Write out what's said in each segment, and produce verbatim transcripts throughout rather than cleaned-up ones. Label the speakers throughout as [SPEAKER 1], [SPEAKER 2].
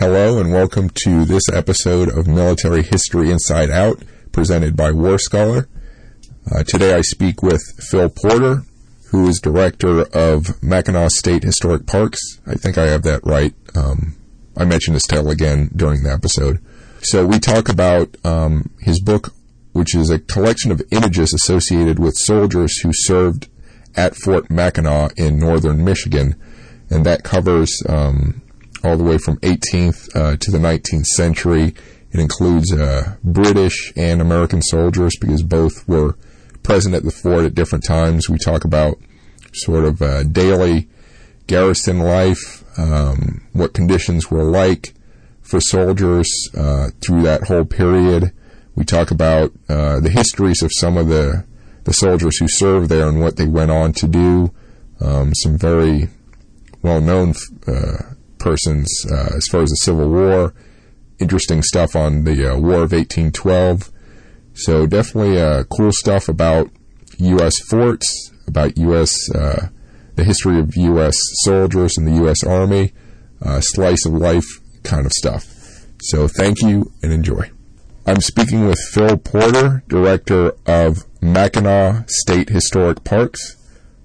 [SPEAKER 1] Hello and welcome to this episode of Military History Inside Out, presented by War Scholar. Uh, today I speak with Phil Porter, who is director of Mackinac State Historic Parks. I think I have that right. Um, I mentioned his title again during the episode. So we talk about um, his book, which is a collection of images associated with soldiers who served at Fort Mackinac in northern Michigan, and that covers um, all the way from eighteenth uh, to the nineteenth century. It includes uh, British and American soldiers because both were present at the fort at different times. We talk about sort of uh, daily garrison life, um, what conditions were like for soldiers uh, through that whole period. We talk about uh, the histories of some of the, the soldiers who served there and what they went on to do. Um, some very well-known uh, persons uh, as far as the Civil War. Interesting stuff on the uh, War of eighteen twelve. So definitely uh, cool stuff about U S forts, about U S uh, the history of U S soldiers and the U S Army, uh, slice of life kind of stuff. So thank you and enjoy. I'm speaking with Phil Porter, director of Mackinac State Historic Parks,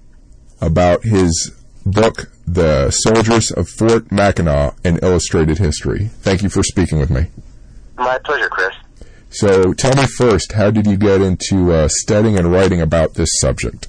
[SPEAKER 1] about his book, The Soldiers of Fort Mackinac, An Illustrated History. Thank you for speaking with me.
[SPEAKER 2] My pleasure, Chris.
[SPEAKER 1] So tell me first, how did you get into uh, studying and writing about this subject?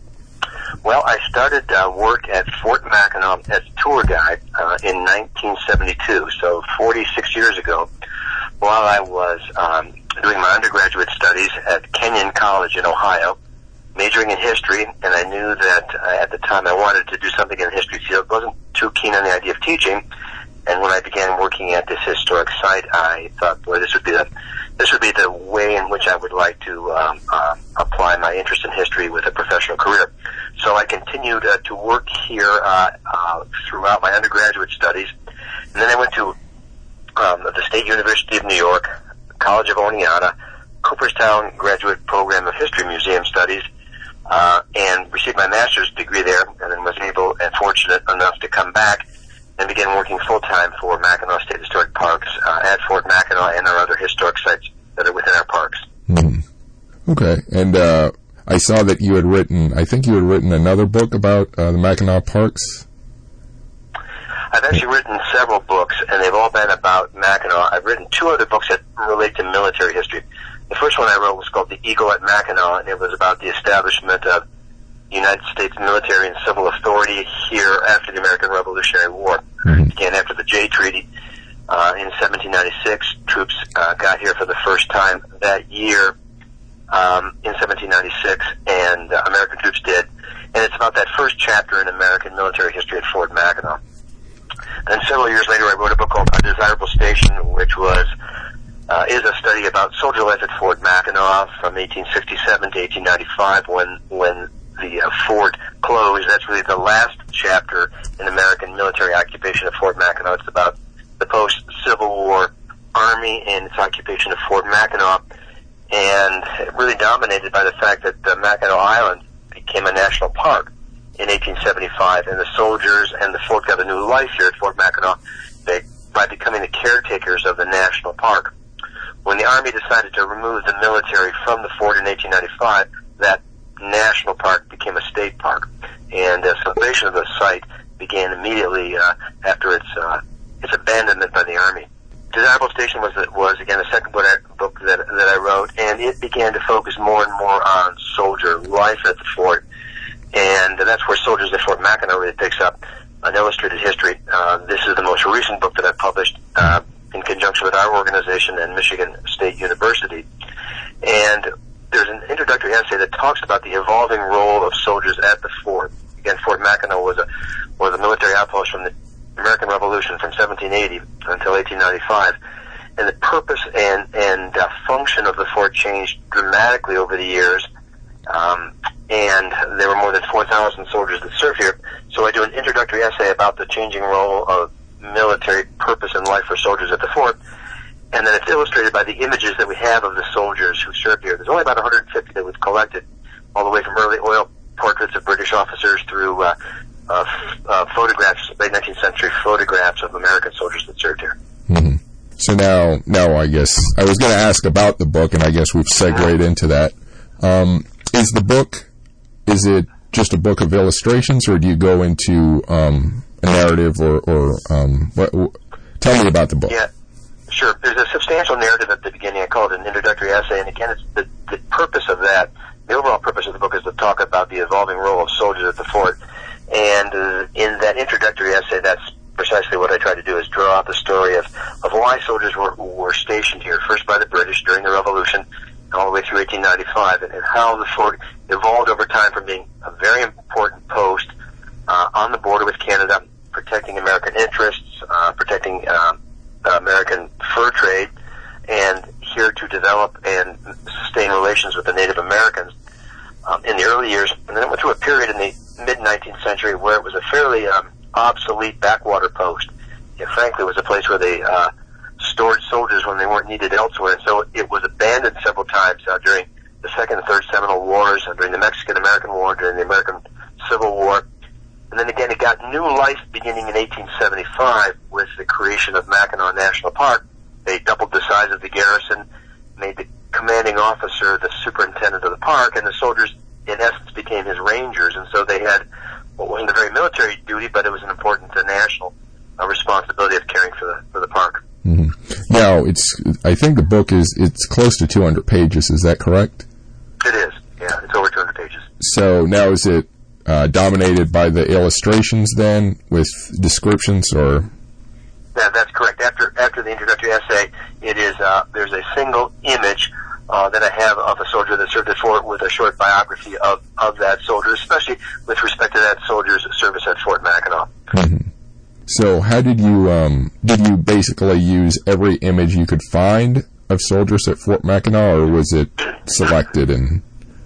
[SPEAKER 2] Well, I started uh, work at Fort Mackinac as a tour guide uh, in nineteen seventy-two, so forty-six years ago, while I was um, doing my undergraduate studies at Kenyon College in Ohio, majoring in history, and I knew that uh, at the time I wanted to do something in the history field. Wasn't too keen on the idea of teaching, and when I began working at this historic site, I thought, boy, this would be the this would be the way in which I would like to um, uh, apply my interest in history with a professional career. So I continued uh, to work here uh, uh, throughout my undergraduate studies, and then I went to um, the State University of New York, College of Oneonta, Cooperstown Graduate Program of History Museum Studies, uh, and received my master's degree there, and then was able and fortunate enough to come back and began working full-time for Mackinac State Historic Parks uh, at Fort Mackinac and our other historic sites that are within our parks.
[SPEAKER 1] Mm. Okay, and uh, I saw that you had written, I think you had written another book about uh, the Mackinac Parks?
[SPEAKER 2] I've actually written several books, and they've all been about Mackinac. I've written two other books that relate to military history. The first one I wrote was called The Eagle at Mackinac, and it was about the establishment of United States military and civil authority here after the American Revolutionary War. Mm-hmm. It began after the Jay Treaty uh, in seventeen ninety-six. Troops uh, got here for the first time that year um, in seventeen ninety-six, and uh, American troops did. And it's about that first chapter in American military history at Fort Mackinac. Then several years later, I wrote a book called Undesirable Station, which was uh, is a study about soldier life at Fort Mackinac from eighteen sixty-seven to eighteen ninety-five, when when the uh, fort closed. That's really the last chapter in American military occupation of Fort Mackinac. It's about the post-Civil War Army and its occupation of Fort Mackinac, and really dominated by the fact that uh, Mackinac Island became a national park in eighteen seventy-five, and the soldiers and the fort got a new life here at Fort Mackinac they, by becoming the caretakers of the national park. When the Army decided to remove the military from the fort in eighteen ninety-five, that national park became a state park, and uh, celebration of the site began immediately uh, after its uh, its abandonment by the Army. Desirable Station was was again the second book that that I wrote, and it began to focus more and more on soldier life at the fort, and that's where Soldiers at Fort Mackinac really picks up an illustrated history. Uh, this is the most recent book that I published uh, in conjunction with our organization and Michigan State University, and there's an introductory essay that talks about the evolving role of soldiers at the fort. Again, Fort Mackinac was a was a military outpost from the American Revolution from seventeen eighty until eighteen ninety-five, and the purpose and and uh, function of the fort changed dramatically over the years. Um, and there were more than four thousand soldiers that served here. So I do an introductory essay about the changing role of military purpose and life for soldiers at the fort. And then it's illustrated by the images that we have of the soldiers who served here. There's only about one hundred fifty that we've collected, all the way from early oil portraits of British officers through uh, uh, f- uh, photographs, late nineteenth century photographs of American soldiers that served here.
[SPEAKER 1] Mm-hmm. So now, now I guess I was going to ask about the book, and I guess we've segued into that. Um, is the book, is it just a book of illustrations, or do you go into um, a narrative, or, or um, what, what, tell me about the book?
[SPEAKER 2] Yeah, sure. There's a substantial narrative at the beginning. I call it an introductory essay, and again, it's the, the purpose of that, the overall purpose of the book is to talk about the evolving role of soldiers at the fort. And uh, in that introductory essay, that's precisely what I try to do, is draw out the story of, of why soldiers were, were stationed here, first by the British during the Revolution, all the way through eighteen ninety-five, and, and how the fort evolved over time from being a very important post uh, on the border with Canada, protecting American interests, uh, protecting uh, American fur trade, and here to develop and sustain relations with the Native Americans um, in the early years. And then it went through a period in the mid-nineteenth century where it was a fairly um, obsolete backwater post. It frankly was a place where they uh, stored soldiers when they weren't needed elsewhere, and so it was abandoned several times uh, during the Second and Third Seminole Wars, uh, during the Mexican-American War, during the American Civil War. And then again, it got new life beginning in eighteen seventy-five with the creation of Mackinac National Park. They doubled the size of the garrison, made the commanding officer the superintendent of the park, and the soldiers, in essence, became his rangers. And so they had what wasn't a very military duty, but it was an important uh, national uh, responsibility of caring for the for the park.
[SPEAKER 1] Mm-hmm. Now, it's I think the book is it's close to two hundred pages. Is that correct?
[SPEAKER 2] It is. Yeah, it's over two hundred pages.
[SPEAKER 1] So now, is it uh, dominated by the illustrations then, with descriptions, or?
[SPEAKER 2] Yeah, that's correct. After after the introductory essay, it is uh, there's a single image uh, that I have of a soldier that served at Fort, with a short biography of, of that soldier, especially with respect to that soldier's service at Fort Mackinac.
[SPEAKER 1] Mm-hmm. So how did you, um, did you basically use every image you could find of soldiers at Fort Mackinac, or was it selected? And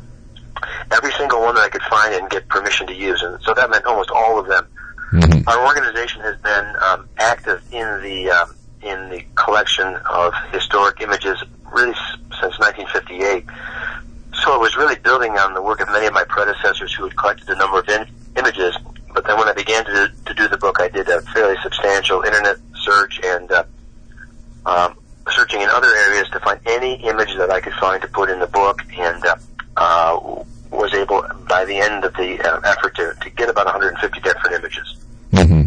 [SPEAKER 2] every single one that I could find and get permission to use, and so that meant almost all of them.
[SPEAKER 1] Mm-hmm.
[SPEAKER 2] Our organization has been um, active in the um, in the collection of historic images really s- since nineteen fifty-eight. So it was really building on the work of many of my predecessors who had collected a number of in- images. But then when I began to, to do the book, I did a fairly substantial internet search and uh, um, searching in other areas to find any image that I could find to put in the book, and uh, uh, was able, by the end of the uh, effort, to, to get about one hundred fifty different images.
[SPEAKER 1] Mm-hmm.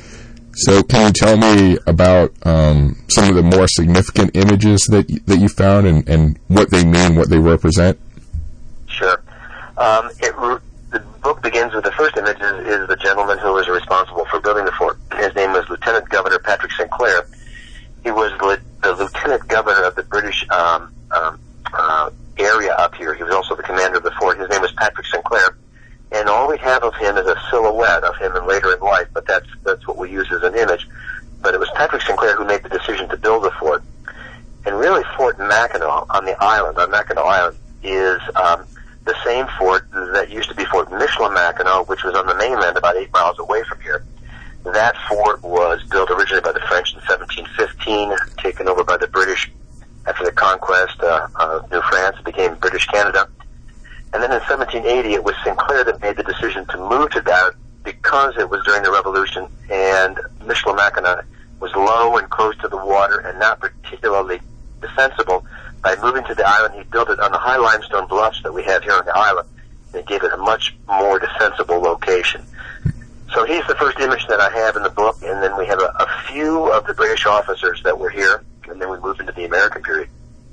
[SPEAKER 1] So can you tell me about um, some of the more significant images that y- that you found, and, and what they mean, what they represent?
[SPEAKER 2] Sure. Um, it re- the book begins with the first image is, is the gentleman who was responsible for building the fort. His name was Lieutenant Governor Patrick Sinclair. He was the, the Lieutenant Governor of the British um, um, uh, area up here. He was also the commander of the fort. His name was Patrick Sinclair. And all we have of him is a silhouette of him and later in life, but that's that's what we use as an image. But it was Patrick Sinclair who made the decision to build the fort. And really, Fort Mackinac on the island, on Mackinac Island, is um, the same fort that used to be Fort Michilimackinac, which was on the mainland about eight miles away from here. That fort was built originally by the French in seventeen fifteen, taken over by the British after the conquest uh, of New France. It became British Canada. And then in seventeen eighty, it was Sinclair that made the decision to move to that because it was during the Revolution, and Michilimackinac was low and close to the water and not particularly defensible. By moving to the island, he built it on the high limestone bluffs that we have here on the island, and it gave it a much more defensible location. So he's the first image that I have in the book, and then we have a, a few of the British officers that were here, and then we move into the American period.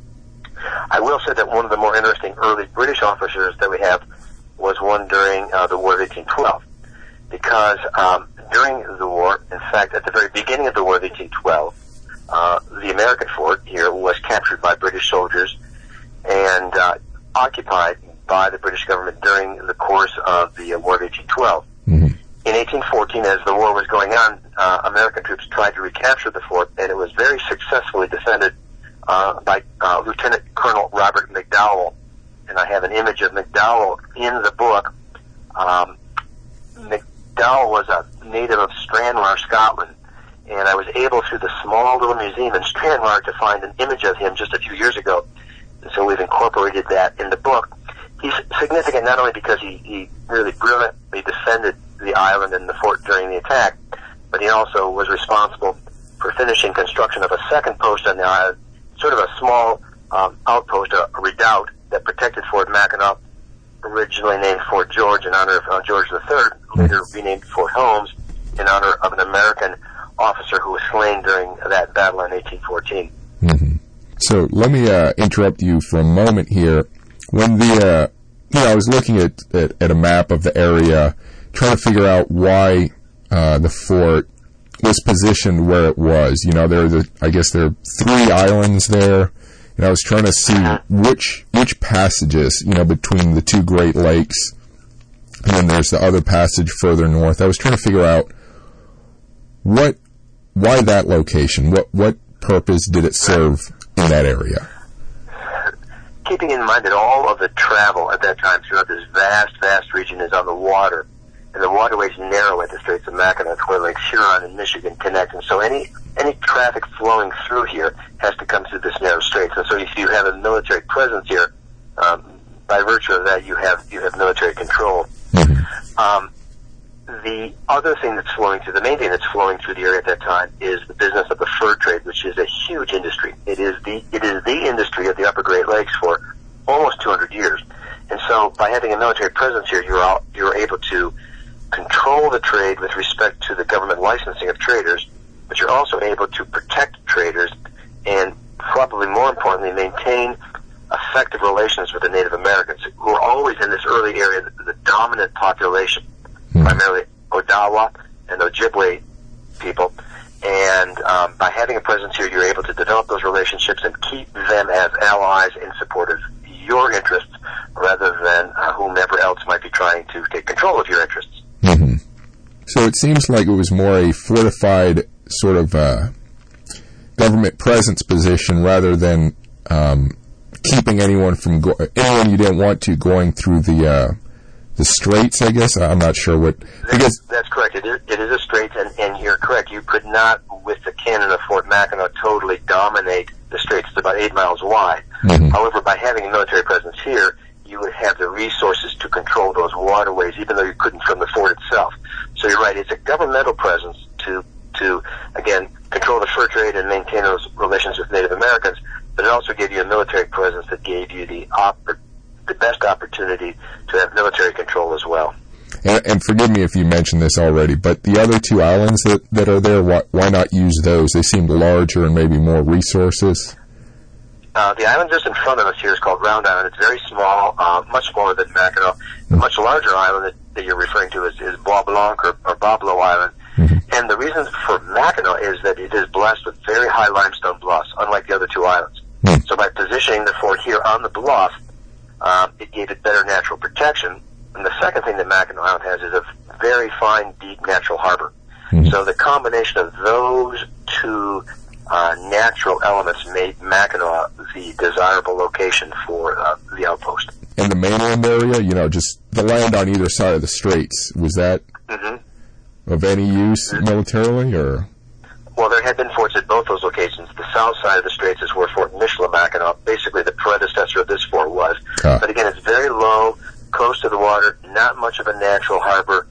[SPEAKER 2] I will say that one of the more interesting early British officers that we have was one during uh, the War of eighteen twelve, because um, during the war, in fact, at the very beginning of the War of eighteen twelve, uh, the American fort here was captured by British soldiers and uh, occupied by the British government during the course of the uh, War of eighteen twelve. Mm-hmm. In eighteen fourteen, as the war was going on, uh, American troops tried to recapture the fort, and it was very successfully defended uh, by uh, Lieutenant Colonel Robert McDowell. And I have an image of McDowell in the book. Um, McDowell was a native of Stranraer, Scotland, and I was able, through the small little museum in Stranraer, to find an image of him just a few years ago. And so we've incorporated that in the book. He's significant not only because he, he really brilliantly defended the island and the fort during the attack, but he also was responsible for finishing construction of a second post on the island, sort of a small um, outpost, a, a redoubt that protected Fort Mackinac, originally named Fort George in honor of uh, George the Third, later renamed Fort Holmes in honor of an American officer who was slain during that battle in eighteen fourteen.
[SPEAKER 1] Mm-hmm. So let me uh, interrupt you for a moment here. When the, uh, you know, I was looking at, at, at a map of the area, trying to figure out why uh, the fort was positioned where it was. You know, there are the, I guess there are three islands there, and I was trying to see which which passages, you know, between the two Great Lakes, and then there's the other passage further north. I was trying to figure out what, why that location? What what purpose did it serve in that area?
[SPEAKER 2] Keeping in mind that all of the travel at that time throughout this vast, vast region is on the water, and the waterways narrow at the Straits of Mackinac, where Lakes Huron and Michigan connect, and so any any traffic flowing through here has to come through this narrow straits. And so if you have a military presence here, um, by virtue of that, you have you have military control. Mm-hmm. Um, the other thing that's flowing through, the main thing that's flowing through the area at that time is the business of the fur trade, which is a huge industry. It is the it is the industry of the Upper Great Lakes for almost two hundred years. And so by having a military presence here, you're all, you're able to control the trade with respect to the government licensing of traders, but you're also able to protect traders and, probably more importantly, maintain effective relations with the Native Americans, who are always in this early area the, the dominant population, mm-hmm. primarily Odawa and Ojibwe people. And um, by having a presence here, you're able to develop those relationships and keep them as allies in support of your interests rather than uh, whomever else might be trying to take control of your interests.
[SPEAKER 1] Mm-hmm. So it seems like it was more a fortified sort of uh, government presence position rather than um, keeping anyone from go- anyone you didn't want to going through the uh, the straits. I guess I'm not sure what. Because
[SPEAKER 2] that's, that's correct. It is, it is a straits, and, and you're correct. You could not, with the cannon of Fort Mackinac, totally dominate the straits. It's about eight miles wide. Mm-hmm. However, by having a military presence here, you would have the resources to control those waterways, even though you couldn't from the fort itself. So you're right, it's a governmental presence to, to again, control the fur trade and maintain those relations with Native Americans, but it also gave you a military presence that gave you the oppor- the best opportunity to have military control as well.
[SPEAKER 1] And, and forgive me if you mentioned this already, but the other two islands that, that are there, why, why not use those? They seem larger and maybe more resources.
[SPEAKER 2] Uh, the island just in front of us here is called Round Island. It's very small, uh, much smaller than Mackinac. The much larger island that, that you're referring to is, is Bois Blanc or, or Boblo Island. Mm-hmm. And the reason for Mackinac is that it is blessed with very high limestone bluffs, unlike the other two islands. Mm-hmm. So by positioning the fort here on the bluff, um, it gave it better natural protection. And the second thing that Mackinac Island has is a very fine, deep natural harbor. Mm-hmm. So the combination of those two Uh, natural elements made Mackinac the desirable location for uh, the outpost.
[SPEAKER 1] And the mainland area, you know, just the land on either side of the straits, was that mm-hmm. of any use mm-hmm. militarily, or?
[SPEAKER 2] Well, there had been forts at both those locations. The south side of the straits is where Fort Michilimackinac, basically the predecessor of this fort, was. Ah. But again, it's very low, close to the water, not much of a natural harbor.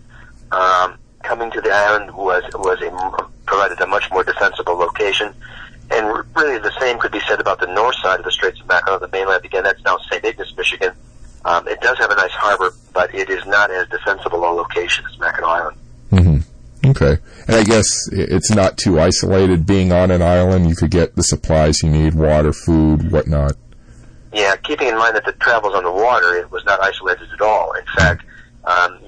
[SPEAKER 2] Um, coming to the island was was a provided a much more defensible location. And really the same could be said about the north side of the Straits of Mackinac, the mainland. Again, that's now Saint Ignace, Michigan. Um, it does have a nice harbor, but it is not as defensible a location as Mackinac Island.
[SPEAKER 1] Mm-hmm. Okay. And I guess it's not too isolated being on an island. You could get the supplies you need, water, food, whatnot.
[SPEAKER 2] Yeah, keeping in mind that the travels on the water, it was not isolated at all. In fact, um,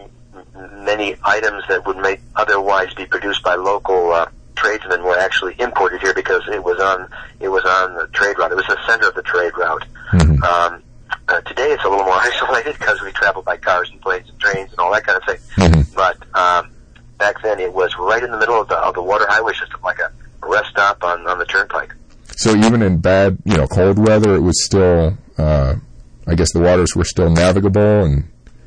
[SPEAKER 2] many items that would make otherwise be produced by local uh, tradesmen were actually imported here because it was on it was on the trade route. It was the center of the trade route. Mm-hmm. Um, uh, today it's a little more isolated because we travel by cars and planes and trains and all that kind of thing. Mm-hmm. But um, back then it was right in the middle of the of the water highway system, like a rest stop on, on the turnpike.
[SPEAKER 1] So even in bad, you know, cold weather, it was still, uh, I guess the waters were still navigable and.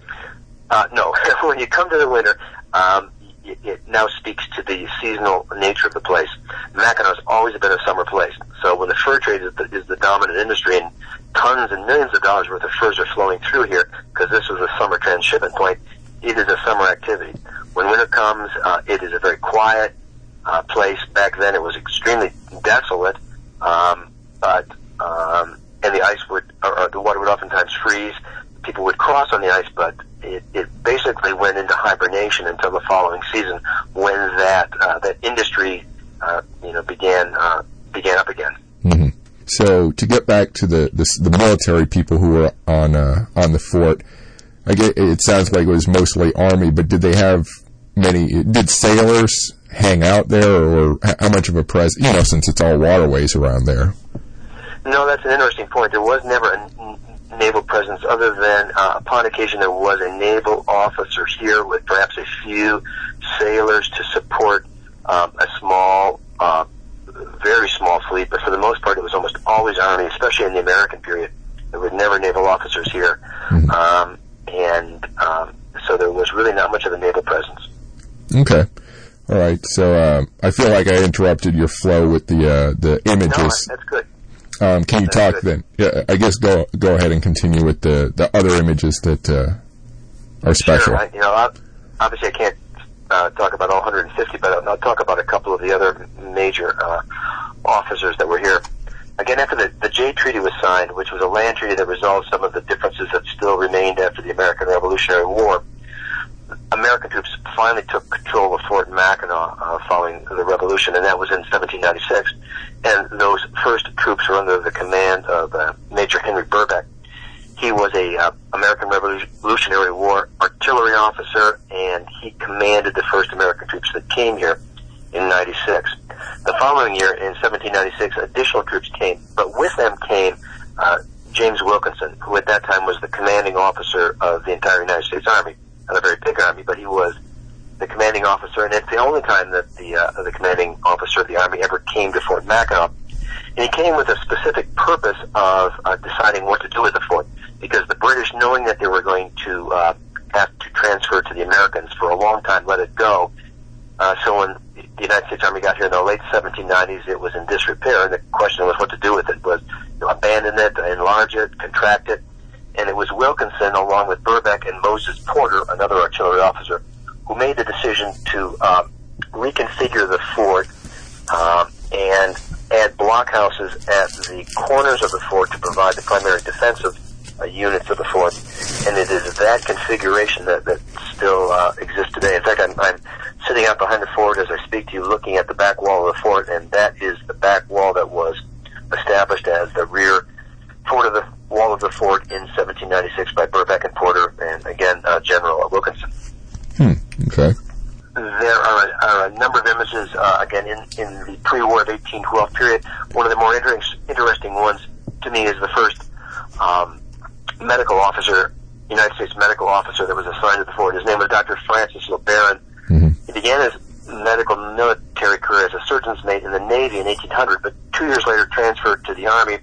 [SPEAKER 2] Uh, no, when you come to the winter, um, it, it now speaks to the seasonal nature of the place. Mackinac has always been a summer place. So when the fur trade is the, is the dominant industry and tons and millions of dollars worth of furs are flowing through here, because this is a summer transshipment point, it is a summer activity. When winter comes, uh, it is a very quiet, uh, place. Back then, it was extremely desolate, um, but um, and the ice would, or, or the water would oftentimes freeze. People would cross on the ice, but it, it basically went into hibernation until the following season, when that uh, that industry, uh, you know, began uh, began up again.
[SPEAKER 1] Mm-hmm. So to get back to the the, the military people who were on uh, on the fort, I get, it sounds like it was mostly Army, but did they have many? Did sailors hang out there, or how much of a presence? You know, since it's all waterways around there.
[SPEAKER 2] No, that's an interesting point. There was never a n- naval presence, other than uh, upon occasion there was a naval officer here with perhaps a few sailors to support um, a small, uh, very small fleet. But for the most part, it was almost always Army, especially in the American period. There were never naval officers here, mm-hmm. um, and um, so there was really not much of a naval presence.
[SPEAKER 1] Okay. All right. So uh, I feel like I interrupted your flow with the uh, the images.
[SPEAKER 2] No, that's good.
[SPEAKER 1] Um, can you
[SPEAKER 2] That's
[SPEAKER 1] talk
[SPEAKER 2] good.
[SPEAKER 1] then? Yeah, I guess go go ahead and continue with the, the other images that uh, are special.
[SPEAKER 2] Sure. I, you know, obviously I can't uh, talk about all one hundred fifty, but I'll talk about a couple of the other major uh, officers that were here. Again, after the, the Jay Treaty was signed, which was a land treaty that resolved some of the differences that still remained after the American Revolutionary War, American troops finally took control of Fort Mackinac uh, following the Revolution, and that was in seventeen ninety-six. And those first troops were under the command of uh, Major Henry Burbeck. He was a uh, American Revolutionary War artillery officer, and he commanded the first American troops that came here in ninety-six. The following year, in seventeen ninety-six, additional troops came, but with them came uh, James Wilkinson, who at that time was the commanding officer of the entire United States Army. Not a very big army, but he was the commanding officer, and it's the only time that the uh, the commanding officer of the Army ever came to Fort Mackinac. And he came with a specific purpose of uh, deciding what to do with the fort, because the British, knowing that they were going to uh, have to transfer to the Americans for a long time, let it go. Uh, so when the United States Army got here in the late seventeen nineties, it was in disrepair, and the question was what to do with it. Was, you know, abandon it, enlarge it, contract it? And it was Wilkinson, along with Burbeck and Moses Porter, another artillery officer, who made the decision to um, reconfigure the fort um, and add blockhouses at the corners of the fort to provide the primary defensive uh, units of the fort. And it is that configuration that, that still uh, exists today. In fact, I'm, I'm sitting out behind the fort as I speak to you, looking at the back wall of the fort, and that is the back wall that was established as the rear fort of the wall of the fort in seventeen ninety-six by Burbeck and Porter, and again, uh, General Wilkinson.
[SPEAKER 1] Hmm. Okay.
[SPEAKER 2] There are a, are a number of images, uh, again, in, in the pre-war of eighteen twelve period. One of the more inter- interesting ones to me is the first um, medical officer, United States medical officer that was assigned to the fort. His name was Doctor Francis LeBaron. Mm-hmm. He began his medical military career as a surgeon's mate in the Navy in eighteen hundred, but two years later transferred to the Army,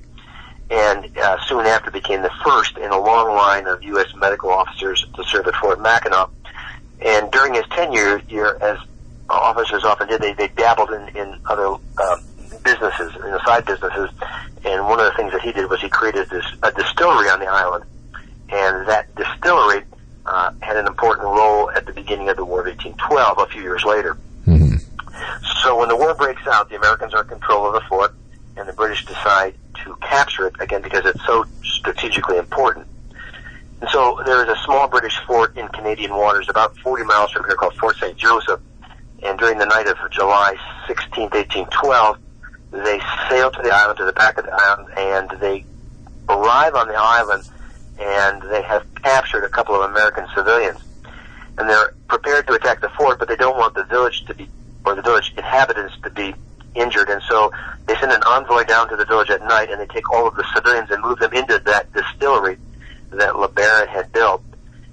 [SPEAKER 2] and uh, soon after became the first in a long line of U S medical officers to serve at Fort Mackinac. And during his tenure here, as officers often did, they, they dabbled in, in other um, businesses, in the side businesses. And one of the things that he did was he created this a distillery on the island. And that distillery uh, had an important role at the beginning of the War of eighteen twelve, a few years later. Mm-hmm. So when the war breaks out, the Americans are in control of the fort, and the British decide to capture it, again, because it's so strategically important. And so there is a small British fort in Canadian waters about forty miles from here called Fort Saint Joseph. And during the night of July sixteenth, eighteen twelve, they sail to the island, to the back of the island, and they arrive on the island, and they have captured a couple of American civilians. And they're prepared to attack the fort, but they don't want the village to be, or the village inhabitants to be injured. And so they send an envoy down to the village at night, and they take all of the civilians and move them into that distillery that LeBaron had built,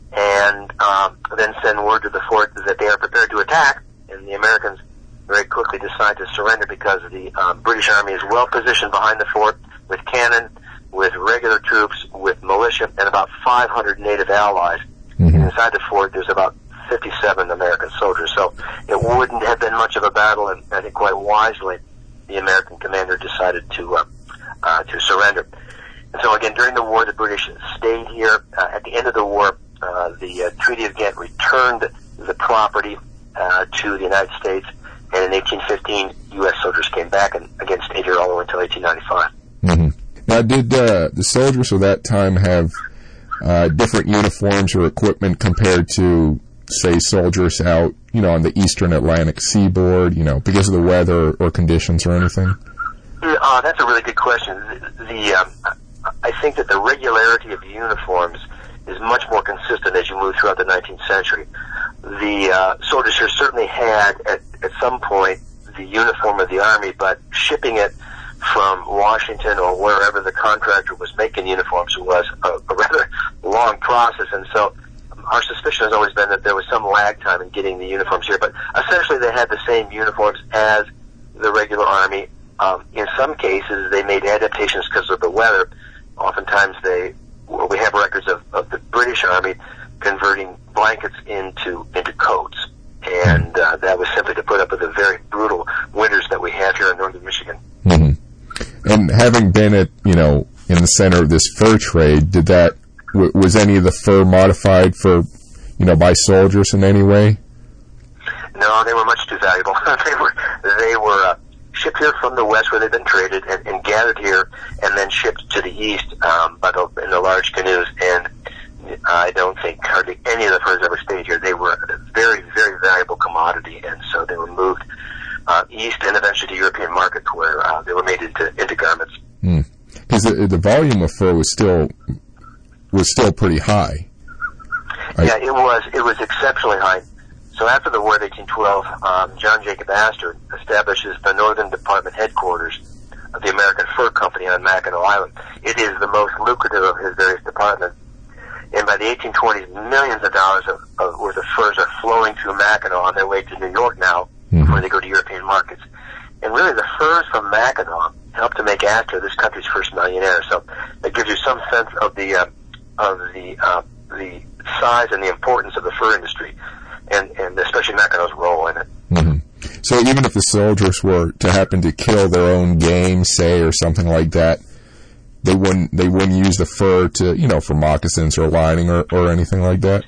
[SPEAKER 2] and um, then send word to the fort that they are prepared to attack. And the Americans very quickly decide to surrender because the um, British Army is well positioned behind the fort with cannon, with regular troops, with militia, and about five hundred native allies. Mm-hmm. And inside the fort, there's about fifty-seven American soldiers. So it wouldn't have been much of a battle, and I think quite wisely, the American commander decided to uh, uh, to surrender. And so again, during the war, the British stayed here. Uh, at the end of the war, uh, the uh, Treaty of Ghent returned the property uh, to the United States, and in eighteen fifteen, U S soldiers came back and again stayed here all the way until eighteen ninety-five.
[SPEAKER 1] Mm-hmm. Now, did uh, the soldiers of that time have uh, different uniforms or equipment compared to, say, soldiers out, you know, on the eastern Atlantic seaboard, you know, because of the weather or conditions or anything?
[SPEAKER 2] Uh, that's a really good question. The, the um, I think that the regularity of uniforms is much more consistent as you move throughout the nineteenth century. The uh, soldiers here certainly had, at, at some point, the uniform of the Army, but shipping it from Washington or wherever the contractor was making uniforms was a, a rather long process, and so our suspicion has always been that there was some lag time in getting the uniforms here, but essentially they had the same uniforms as the regular Army. Um, in some cases, they made adaptations because of the weather. Oftentimes, they well, we have records of, of the British Army converting blankets into into coats, and uh, that was simply to put up with the very brutal winters that we have here in northern Michigan.
[SPEAKER 1] Mm-hmm. And having been at you know in the center of this fur trade, did that w- was any of the fur modified for you know by soldiers in any way?
[SPEAKER 2] No, they were much too valuable. they were they were. Uh, shipped here from the west where they've been traded and, and gathered here and then shipped to the east um, by the, in the large canoes. And I don't think hardly any of the furs ever stayed here. They were a very, very valuable commodity, and so they were moved uh, east and eventually to European markets where uh, they were made into, into garments.
[SPEAKER 1] Because mm. the, the volume of fur was still was still pretty high.
[SPEAKER 2] Yeah, I, it was. It was exceptionally high. So after the war of eighteen twelve, um, John Jacob Astor establishes the Northern Department headquarters of the American Fur Company on Mackinac Island. It is the most lucrative of his various departments. And by the eighteen twenties, millions of dollars of, of worth of furs are flowing through Mackinac on their way to New York now mm-hmm. before they go to European markets. And really the furs from Mackinac helped to make Astor this country's first millionaire. So that gives you some sense of the, uh, of the, uh, the size and the importance of the fur industry. And, and especially Mackinac's role in it.
[SPEAKER 1] Mm-hmm. So even if the soldiers were to happen to kill their own game, say, or something like that, they wouldn't they wouldn't use the fur to you know for moccasins or lining or, or anything like that.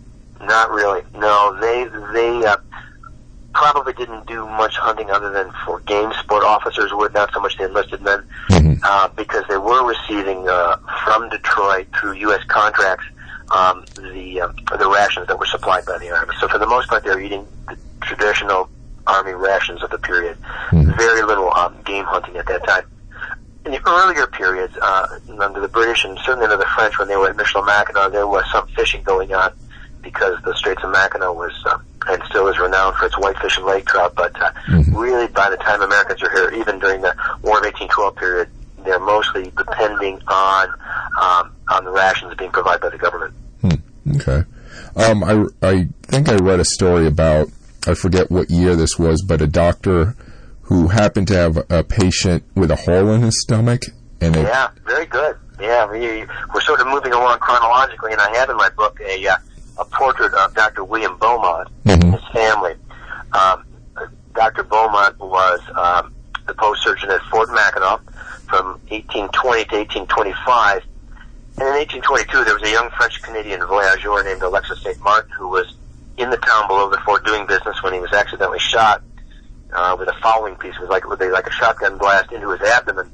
[SPEAKER 2] Not really. No, they they uh, probably didn't do much hunting other than for game sport. Officers would, not so much the enlisted men, mm-hmm. uh, because they were receiving uh, from Detroit through U S contracts. Um, the um, the rations that were supplied by the Army. So for the most part, they were eating the traditional Army rations of the period. Mm-hmm. Very little um, game hunting at that time. In the earlier periods, uh, under the British and certainly under the French, when they were at Michilimackinac, there was some fishing going on because the Straits of Mackinac was uh, and still is renowned for its whitefish and lake trout. But uh, mm-hmm. really, by the time Americans are here, even during the War of eighteen twelve period, they're mostly depending on um, on the rations being provided by the government.
[SPEAKER 1] Hmm. Okay. Um, I, I think I read a story about, I forget what year this was, but a doctor who happened to have a patient with a hole in his stomach. And it,
[SPEAKER 2] yeah, very good. Yeah, we, we're sort of moving along chronologically, and I have in my book a uh, a portrait of Doctor William Beaumont mm-hmm. and his family. Um, Doctor Beaumont was um, the post surgeon at Fort Mackinac from eighteen twenty to eighteen twenty-five. And in eighteen twenty-two, there was a young French-Canadian voyageur named Alexis Saint Martin who was in the town below the fort doing business when he was accidentally shot uh, with a fowling piece. It was like, with a, like a shotgun blast into his abdomen.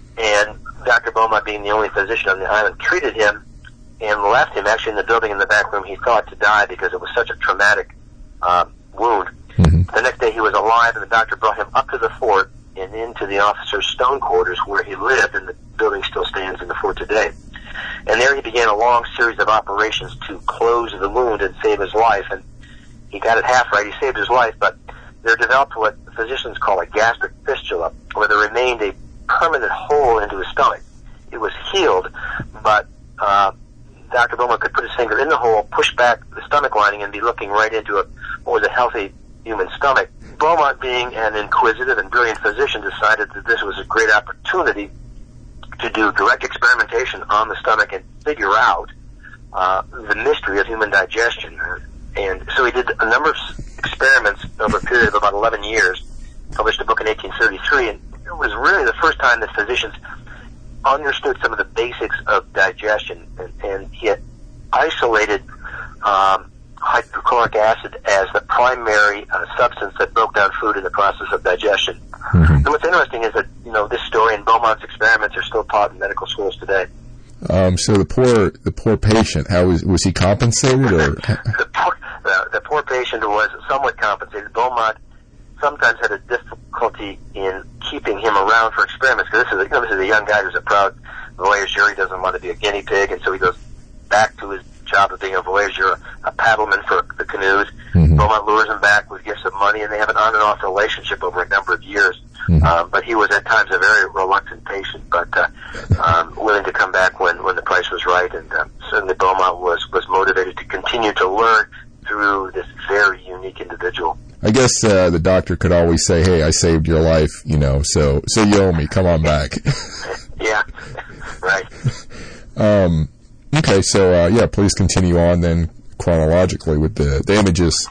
[SPEAKER 2] And Doctor Beaumont, being the only physician on the island, treated him and left him actually in the building in the back room. He thought to die because it was such a traumatic uh, wound. Mm-hmm. The next day he was alive, and the doctor brought him up to the fort and into the officer's stone quarters where he lived, and the building still stands in the fort today. And there he began a long series of operations to close the wound and save his life. And he got it half right. He saved his life, but there developed what physicians call a gastric fistula, where there remained a permanent hole into his stomach. It was healed, but uh, Doctor Beaumont could put his finger in the hole, push back the stomach lining, and be looking right into a, what was a healthy human stomach. Beaumont, being an inquisitive and brilliant physician, decided that this was a great opportunity to do direct experimentation on the stomach and figure out uh, the mystery of human digestion. And so he did a number of experiments over a period of about eleven years, published a book in eighteen thirty-three, and it was really the first time that physicians understood some of the basics of digestion. And, and he had isolated um, hydrochloric acid as the primary uh, substance that broke down food in the process of digestion.
[SPEAKER 1] Mm-hmm.
[SPEAKER 2] And what's interesting is that, you know, this story and Beaumont's experiments are still taught in medical schools today.
[SPEAKER 1] Um, so the poor, the poor patient, how was, was he compensated, or?
[SPEAKER 2] the, poor, the, the poor patient was somewhat compensated. Beaumont sometimes had a difficulty in keeping him around for experiments, because this is, a, you know, this is a young guy who's a proud voyageur. He doesn't want to be a guinea pig, and so he goes back to his job of being a voyageur, a paddleman for the canoes. Mm-hmm. Beaumont lures him back with gifts of money, and they have an on and off relationship over a number of years. Mm-hmm. Um, but he was at times a very reluctant patient, but uh, um, willing to come back when, when the price was right. And uh, certainly Beaumont was, was motivated to continue to learn through this very unique individual.
[SPEAKER 1] I guess uh, the doctor could always say, "Hey, I saved your life, you know, so so you owe me. Come on back."
[SPEAKER 2] Yeah, right.
[SPEAKER 1] um, okay, so uh, yeah, please continue on then chronologically with the, the images.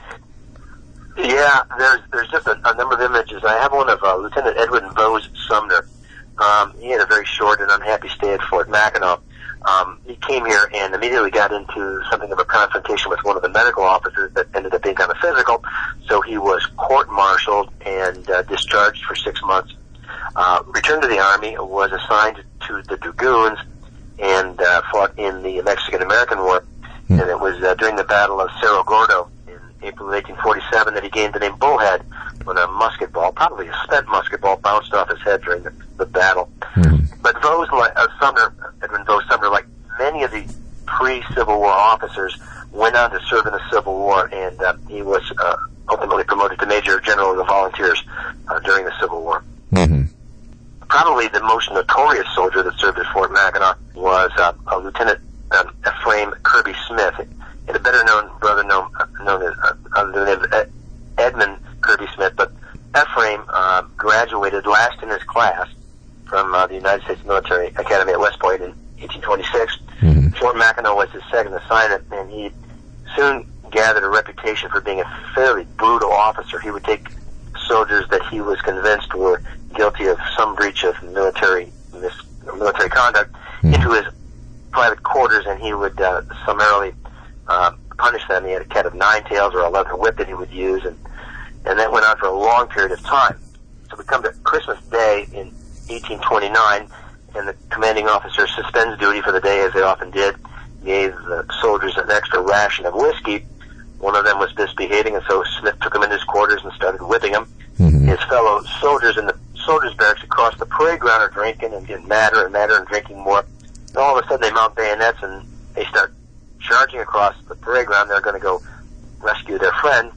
[SPEAKER 2] Yeah, there's there's just a, a number of images. I have one of uh, Lieutenant Edwin Vose Sumner. Um, he had a very short and unhappy stay at Fort Mackinac. Um, he came here and immediately got into something of a confrontation with one of the medical officers that ended up being kind of physical. So he was court-martialed and uh, discharged for six months. Uh, returned to the Army, was assigned to the Dragoons, and uh, fought in the Mexican-American War. Mm. And it was uh, during the Battle of Cerro Gordo in April of eighteen forty-seven that he gained the name Bullhead, when a musket ball, probably a spent musket ball, bounced off his head during the, the battle. Mm. But Vose, uh, Sumner, Edwin Vose Sumner, like many of the pre-Civil War officers, went on to serve in the Civil War, and uh, he was uh, ultimately promoted to Major General of the Volunteers uh, during the Civil War.
[SPEAKER 1] Mm-hmm.
[SPEAKER 2] Probably the most notorious soldier that served at Fort Mackinac was uh, a Lieutenant um, Ephraim Kirby Smith. He had a better-known brother known, uh, known as uh, under the name of Ed- Edmund Kirby Smith, but Ephraim uh, graduated last in his class from uh, the United States Military Academy at West Point in eighteen twenty-six. Mm-hmm. Fort Mackinac was his second assignment, and he soon gathered a reputation for being a fairly brutal officer. He would take soldiers that he was convinced were guilty of some breach of military mis- military conduct mm-hmm. into his private quarters, and he would uh, summarily uh, punish them. He had a cat of nine tails or a leather whip that he would use, and and that went on for a long period of time. So we come to Christmas Day in eighteen twenty-nine, and the commanding officer suspends duty for the day, as they often did, gave the soldiers an extra ration of whiskey. One of them was misbehaving, and so Smith took him into his quarters and started whipping him. Mm-hmm. His fellow soldiers in the soldiers' barracks across the parade ground are drinking and getting madder and madder and drinking more. And all of a sudden they mount bayonets and they start charging across the parade ground. They're going to go rescue their friend.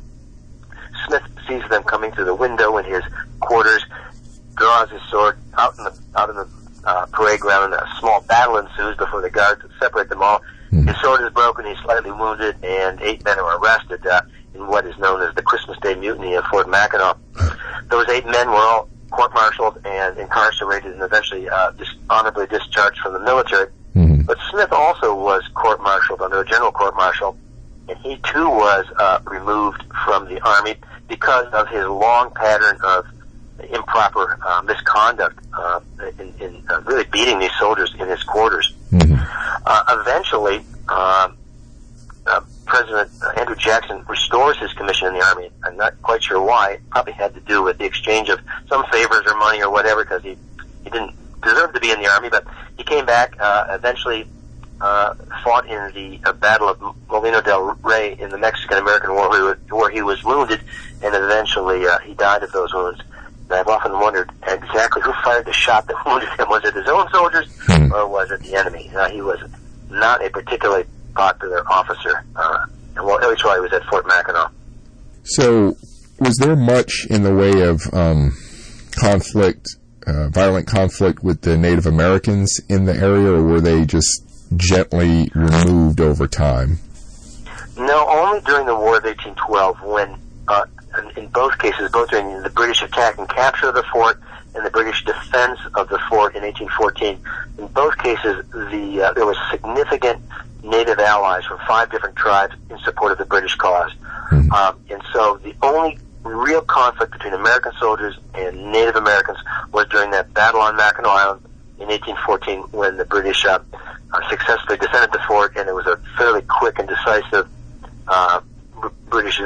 [SPEAKER 2] Smith sees them coming through the window in his quarters, draws his sword out in the out in the uh, parade ground, and a small battle ensues before the guards separate them all. Mm. His sword is broken, he's slightly wounded, and eight men are arrested uh, in what is known as the Christmas Day Mutiny of Fort Mackinac. Those eight men were all court-martialed and incarcerated and eventually uh, dis- honorably discharged from the military. Mm. But Smith also was court-martialed under a general court-martial, and he too was uh, removed from the Army because of his long pattern of improper uh, misconduct uh, in, in uh, really beating these soldiers in his quarters. Mm-hmm. Uh, eventually, uh, uh, President Andrew Jackson restores his commission in the Army. I'm not quite sure why. It probably had to do with the exchange of some favors or money or whatever, because he, he didn't deserve to be in the Army, but he came back, uh, eventually uh, fought in the uh, Battle of Molino del Rey in the Mexican-American War, where he was, where he was wounded, and eventually uh, he died of those wounds. And I've often wondered exactly who fired the shot that wounded him. Was it his own soldiers, hmm. or was it the enemy? Uh, he was not a particularly popular officer, uh, and well, at least while he was at Fort Mackinac.
[SPEAKER 1] So, was there much in the way of um, conflict, uh, violent conflict with the Native Americans in the area, or were they just gently removed over time?
[SPEAKER 2] No, only during the War of eighteen twelve, when uh, in both cases, both during the British attack and capture of the fort and the British defense of the fort in eighteen fourteen, in both cases, the uh, there was significant Native allies from five different tribes in support of the British cause. Mm-hmm. Um, and so the only real conflict between American soldiers and Native Americans was during that battle on Mackinac Island in eighteen fourteen, when the British uh, uh, successfully defended the fort, and it was a fairly quick and decisive uh,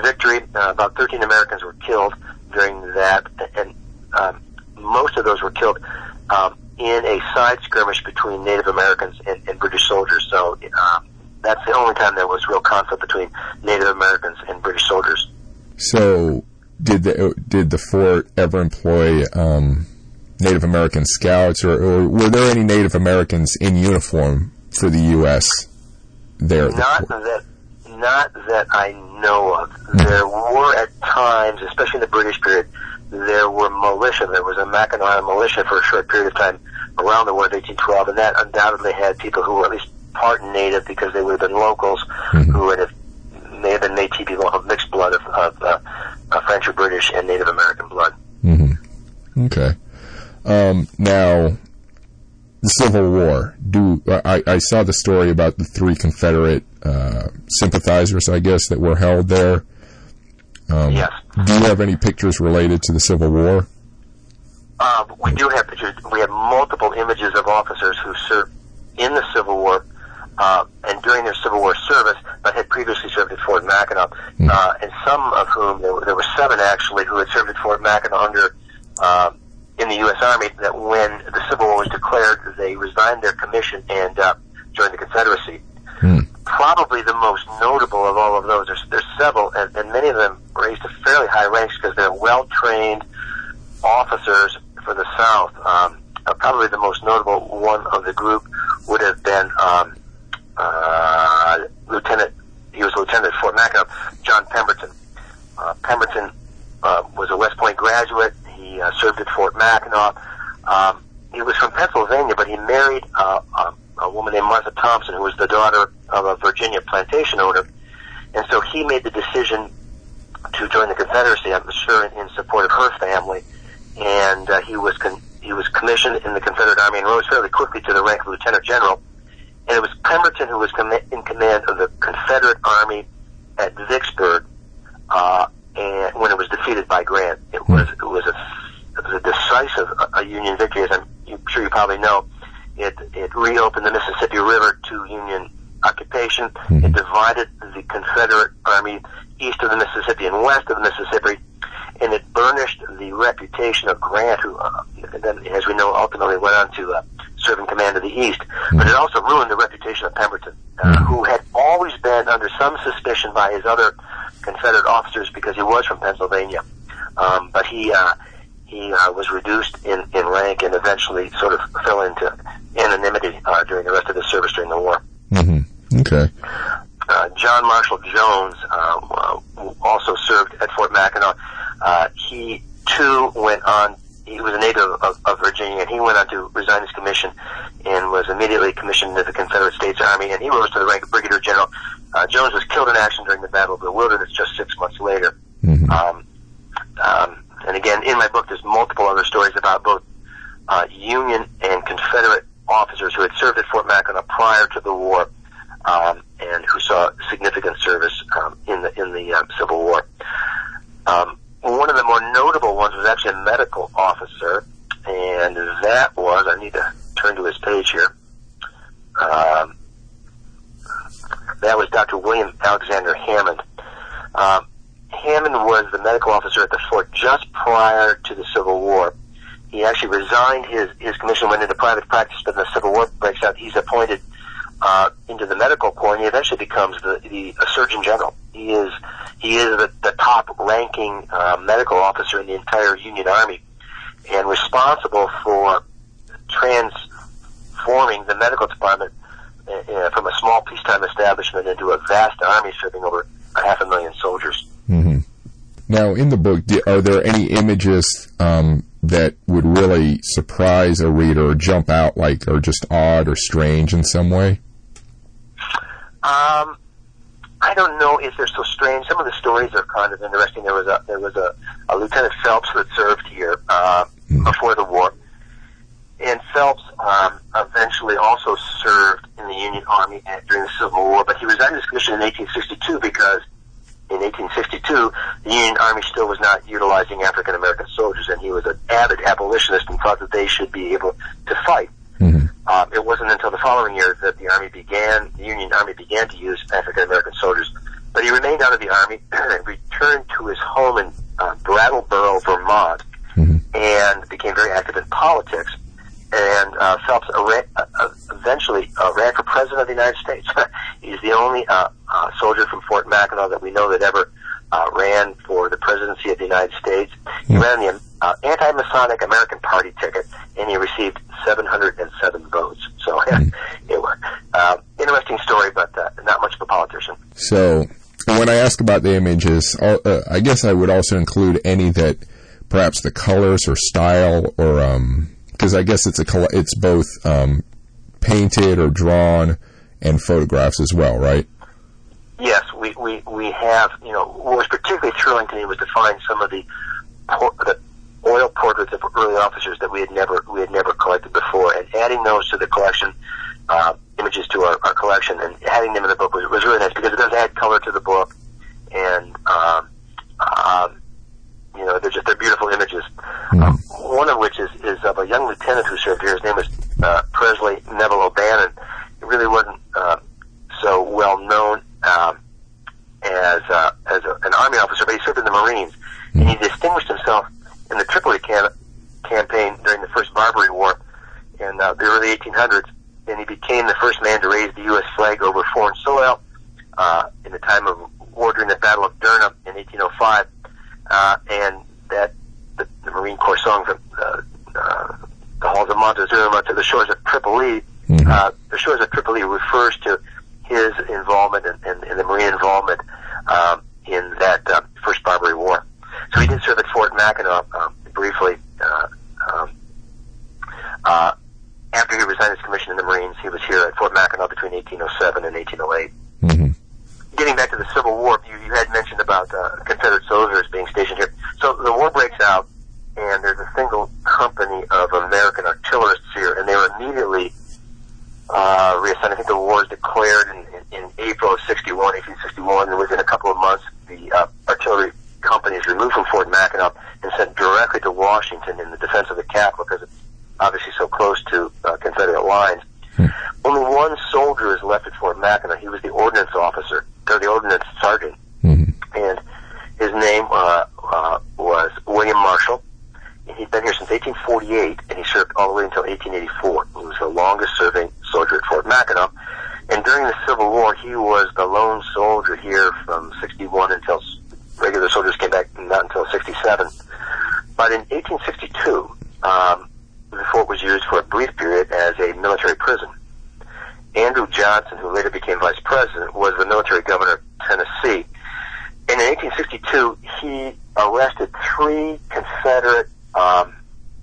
[SPEAKER 2] victory. Uh, about thirteen Americans were killed during that, and um, most of those were killed um, in a side skirmish between Native Americans and, and British soldiers. So uh, that's the only time there was real conflict between Native Americans and British soldiers.
[SPEAKER 1] So did the did the fort ever employ um, Native American scouts, or, or were there any Native Americans in uniform for the U S there?
[SPEAKER 2] Not that, not that I know of. There were at times, especially in the British period, there were militia. There was a Mackinac militia for a short period of time around the war of eighteen twelve, and that undoubtedly had people who were at least part native because they would have been locals, mm-hmm. who would have may have been Métis people of mixed blood of, of uh, uh, French or British and Native American blood.
[SPEAKER 1] Mm-hmm. Okay. Um, now, the Civil War. Do I, I saw the story about the three Confederate uh, sympathizers, I guess, that were held there. Um,
[SPEAKER 2] yes.
[SPEAKER 1] Do you have any pictures related to the Civil War?
[SPEAKER 2] Uh, we do have pictures. We have multiple images of officers who served in the Civil War uh, and during their Civil War service, but had previously served at Fort Mackinac, mm. uh, and some of whom, there were, there were seven actually, who had served at Fort Mackinac under uh, in the U S Army, that when the Civil War was declared, they resigned their commission and uh, joined the Confederacy. Mm. Probably the most notable of all of those, there's, there's several, and, and many of them raised to fairly high ranks because they're well-trained officers for the South. Um, uh, probably the most notable one of the group would have been um, uh, Lieutenant, he was Lieutenant at Fort Mackinac, John Pemberton. Uh, Pemberton uh, was a West Point graduate. He uh, served at Fort Mackinac. Um, he was from Pennsylvania, but he married uh, a, a woman named Martha Thompson, who was the daughter of a Virginia plantation owner. And so he made the decision to join the Confederacy, I'm sure, in, in support of her family. And uh, he was con- he was commissioned in the Confederate Army and rose fairly quickly to the rank of Lieutenant General. And it was Pemberton who was com- in command of the Confederate Army at Vicksburg, uh, and when it was defeated by Grant. It was it was a it was a decisive uh, Union victory, as I'm sure you probably know. It it reopened the Mississippi River to Union occupation. Mm-hmm. It divided the Confederate Army east of the Mississippi and west of the Mississippi, and it burnished the reputation of Grant, who uh, then, as we know, ultimately went on to uh, serve in command of the East. Mm-hmm. But it also ruined the reputation of Pemberton, uh, mm-hmm. who had always been under some suspicion by his other Confederate officers because he was from Pennsylvania. Um, but he uh, he uh, was reduced in, in rank and eventually sort of fell into anonymity uh, during the rest of his service during the war.
[SPEAKER 1] Mm-hmm. Okay.
[SPEAKER 2] Uh, John Marshall Jones uh, also served at Fort Mackinac. Uh, he, too, went on, he was a native of, of Virginia, and he went on to resign his commission and was immediately commissioned into the Confederate States Army, and he rose to the rank of Brigadier General. Uh, Jones was killed in action during the Battle of the Wilderness just six months later. Mm-hmm. Um, um, and again, in my book, there's multiple other stories about both uh, Union and Confederate officers who had served at Fort Mackinac prior to the war, um, and who saw significant service um, in the in the um, Civil War. Um, one of the more notable ones was actually a medical officer, and that was, I need to turn to his page here, um, that was Doctor William Alexander Hammond. Um, Hammond was the medical officer at the fort just prior to the Civil War. He actually resigned his, his commission, went into private practice, but the Civil War breaks out. He's appointed uh, into the medical corps, and he eventually becomes the, the a Surgeon General. He is he is the, the top-ranking uh, medical officer in the entire Union Army, and responsible for transforming the medical department uh, from a small peacetime establishment into a vast army serving over a half a million soldiers.
[SPEAKER 1] Mm-hmm. Now, in the book, are there any images um, that would really surprise a reader or jump out, like, or just odd or strange in some way?
[SPEAKER 2] Um, I don't know if they're so strange. Some of the stories are kind of interesting. There was a there was a, a Lieutenant Phelps that served here uh, mm. before the war, and Phelps um, eventually also served in the Union Army during the Civil War. But he resigned his commission in eighteen sixty-two because in eighteen sixty-two the Union Army still was not utilizing African American soldiers, and he was an avid abolitionist and thought that they should be able to fight. Mm-hmm. Um, it wasn't until the following year that the Army began, the Union Army began to use African American soldiers. But he remained out of the Army, returned to his home in uh, Brattleboro, Vermont, mm-hmm. and became very active in politics. And uh, Phelps uh, uh, eventually uh, ran for President of the United States. He's the only uh, uh, soldier from Fort Mackinac that we know that ever uh, ran for the presidency of the United States. Mm-hmm. He ran the uh, anti-Masonic American Party ticket, and he received seven hundred seven votes. So, mm-hmm. it was uh, interesting story, but uh, not much of a politician.
[SPEAKER 1] So, when I ask about the images, uh, I guess I would also include any that perhaps the colors or style or... Um Because I guess it's a it's both um, painted or drawn and photographs as well, right?
[SPEAKER 2] Yes, we, we, we have, you know, what was particularly thrilling to me was to find some of the por- the oil portraits of early officers that we had never we had never collected before, and adding those to the collection, uh, images to our, our collection, and adding them in the book was, was really nice because it does add color to the book, and um, um, you know, they're just they're beautiful images. Mm-hmm. Um, one of which is, is of a young lieutenant who served here. His name was uh, Presley Neville O'Bannon. He really wasn't uh, so well known um, as uh, as a, an Army officer, but he served in the Marines, mm-hmm. and he distinguished himself in the Tripoli cam- campaign during the First Barbary War in uh, the early eighteen hundreds, and he became the first man to raise the U S flag over foreign soil uh, in the time of war during the Battle of Derna in eighteen oh five. Uh, and that the, the Marine Corps song from uh, uh, the halls of Montezuma to the shores of Tripoli, mm-hmm. uh, the shores of Tripoli refers to his involvement and, and, and the Marine involvement um, in that uh, First Barbary War. So he did serve at Fort Mackinac um, briefly. Uh, um, uh, after he resigned his commission in the Marines, he was here at Fort Mackinac between eighteen oh seven and eighteen oh eight. Mm-hmm. Getting back to the Civil War, you, you had mentioned about uh, Confederate soldiers being stationed here. So the war breaks out, and there's a single company of American artillerists here, and they were immediately uh, reassigned. I think the war was declared in, in, in April of sixty-one, eighteen sixty-one, and within a couple of months, the uh, artillery company is removed from Fort Mackinac and sent directly to Washington in the defense of the capital because it's obviously so close to uh, Confederate lines. Hmm. Only one soldier is left at Fort Mackinac. He was the ordnance officer, or the ordnance sergeant, mm-hmm. and his name uh, uh, was William Marshall. And he'd been here since eighteen forty-eight, and he served all the way until eighteen eighty-four. He was the longest-serving soldier at Fort Mackinac. And during the Civil War, he was the lone soldier here from sixty-one until regular soldiers came back, not until sixty-seven. But in eighteen sixty-two, um, the fort was used for a brief period as a military prison. Andrew Johnson, who later became vice president, was the military governor of Tennessee. And in eighteen sixty-two, he arrested three Confederate um,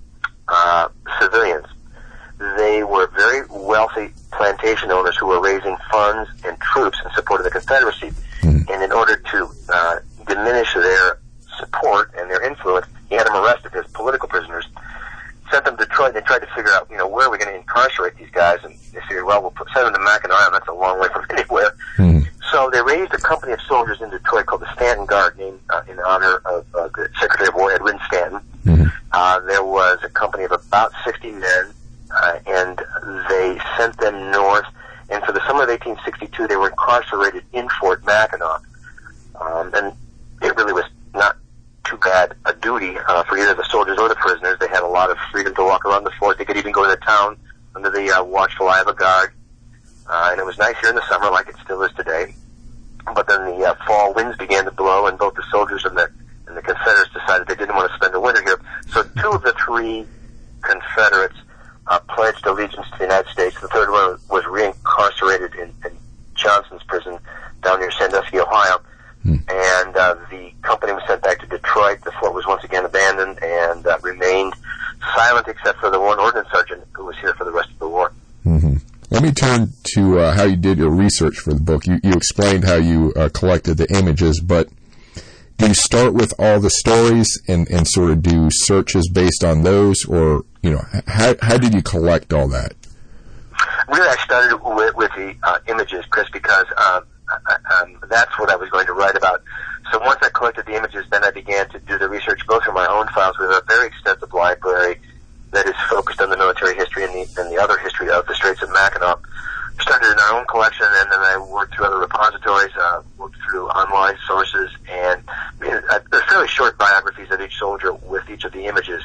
[SPEAKER 2] uh, civilians. They were very wealthy plantation owners who were raising funds and troops in support of the Confederacy. Mm. And in order to uh, diminish their support and their influence, he had them arrested as political prisoners. Sent them to Detroit. They tried to figure out, you know, where are we going to incarcerate these guys? And they figured, well, we'll put, send them to Mackinac. That's a long way from anywhere. Mm. So they raised a company of soldiers in Detroit called the Stanton Guard, named uh, in honor of uh, the Secretary of War, Edwin Stanton. Mm. Uh, there was a company of about sixty men, uh, and they sent them north. And for the summer of eighteen sixty-two, they were incarcerated in Fort Mackinac. Um, and it really was not too bad a duty uh, for either the soldiers or the prisoners. They had a lot of freedom to walk around the fort. They could even go to the town under the uh, watchful eye of a guard. Uh, and it was nice here in the summer, like it still is today. But then the uh, fall winds began to blow, and both the soldiers and the and the Confederates decided they didn't want to spend the winter here. So two of the three Confederates uh, pledged allegiance to the United States. The third one was reincarcerated in, in Johnson's prison down near Sandusky, Ohio. Hmm. And uh, the company was sent back to Detroit. The fort was once again abandoned and uh, remained silent except for the one ordnance sergeant who was here for the rest of the war.
[SPEAKER 1] Mm-hmm. Let me turn to uh, how you did your research for the book. You, you explained how you uh, collected the images, but do you start with all the stories and, and sort of do searches based on those, or, you know, how, how did you collect all that?
[SPEAKER 2] Really, I started with, with the uh, images, Chris, because uh, um, that's what I was going to write about. So once I collected the images, then I began to do the research both for my own files. We have a very extensive library that is focused on the military history and the, and the other history of the Straits of Mackinac. Started in our own collection, and then I worked through other repositories. uh, looked through online sources, and uh, they're fairly short biographies of each soldier with each of the images,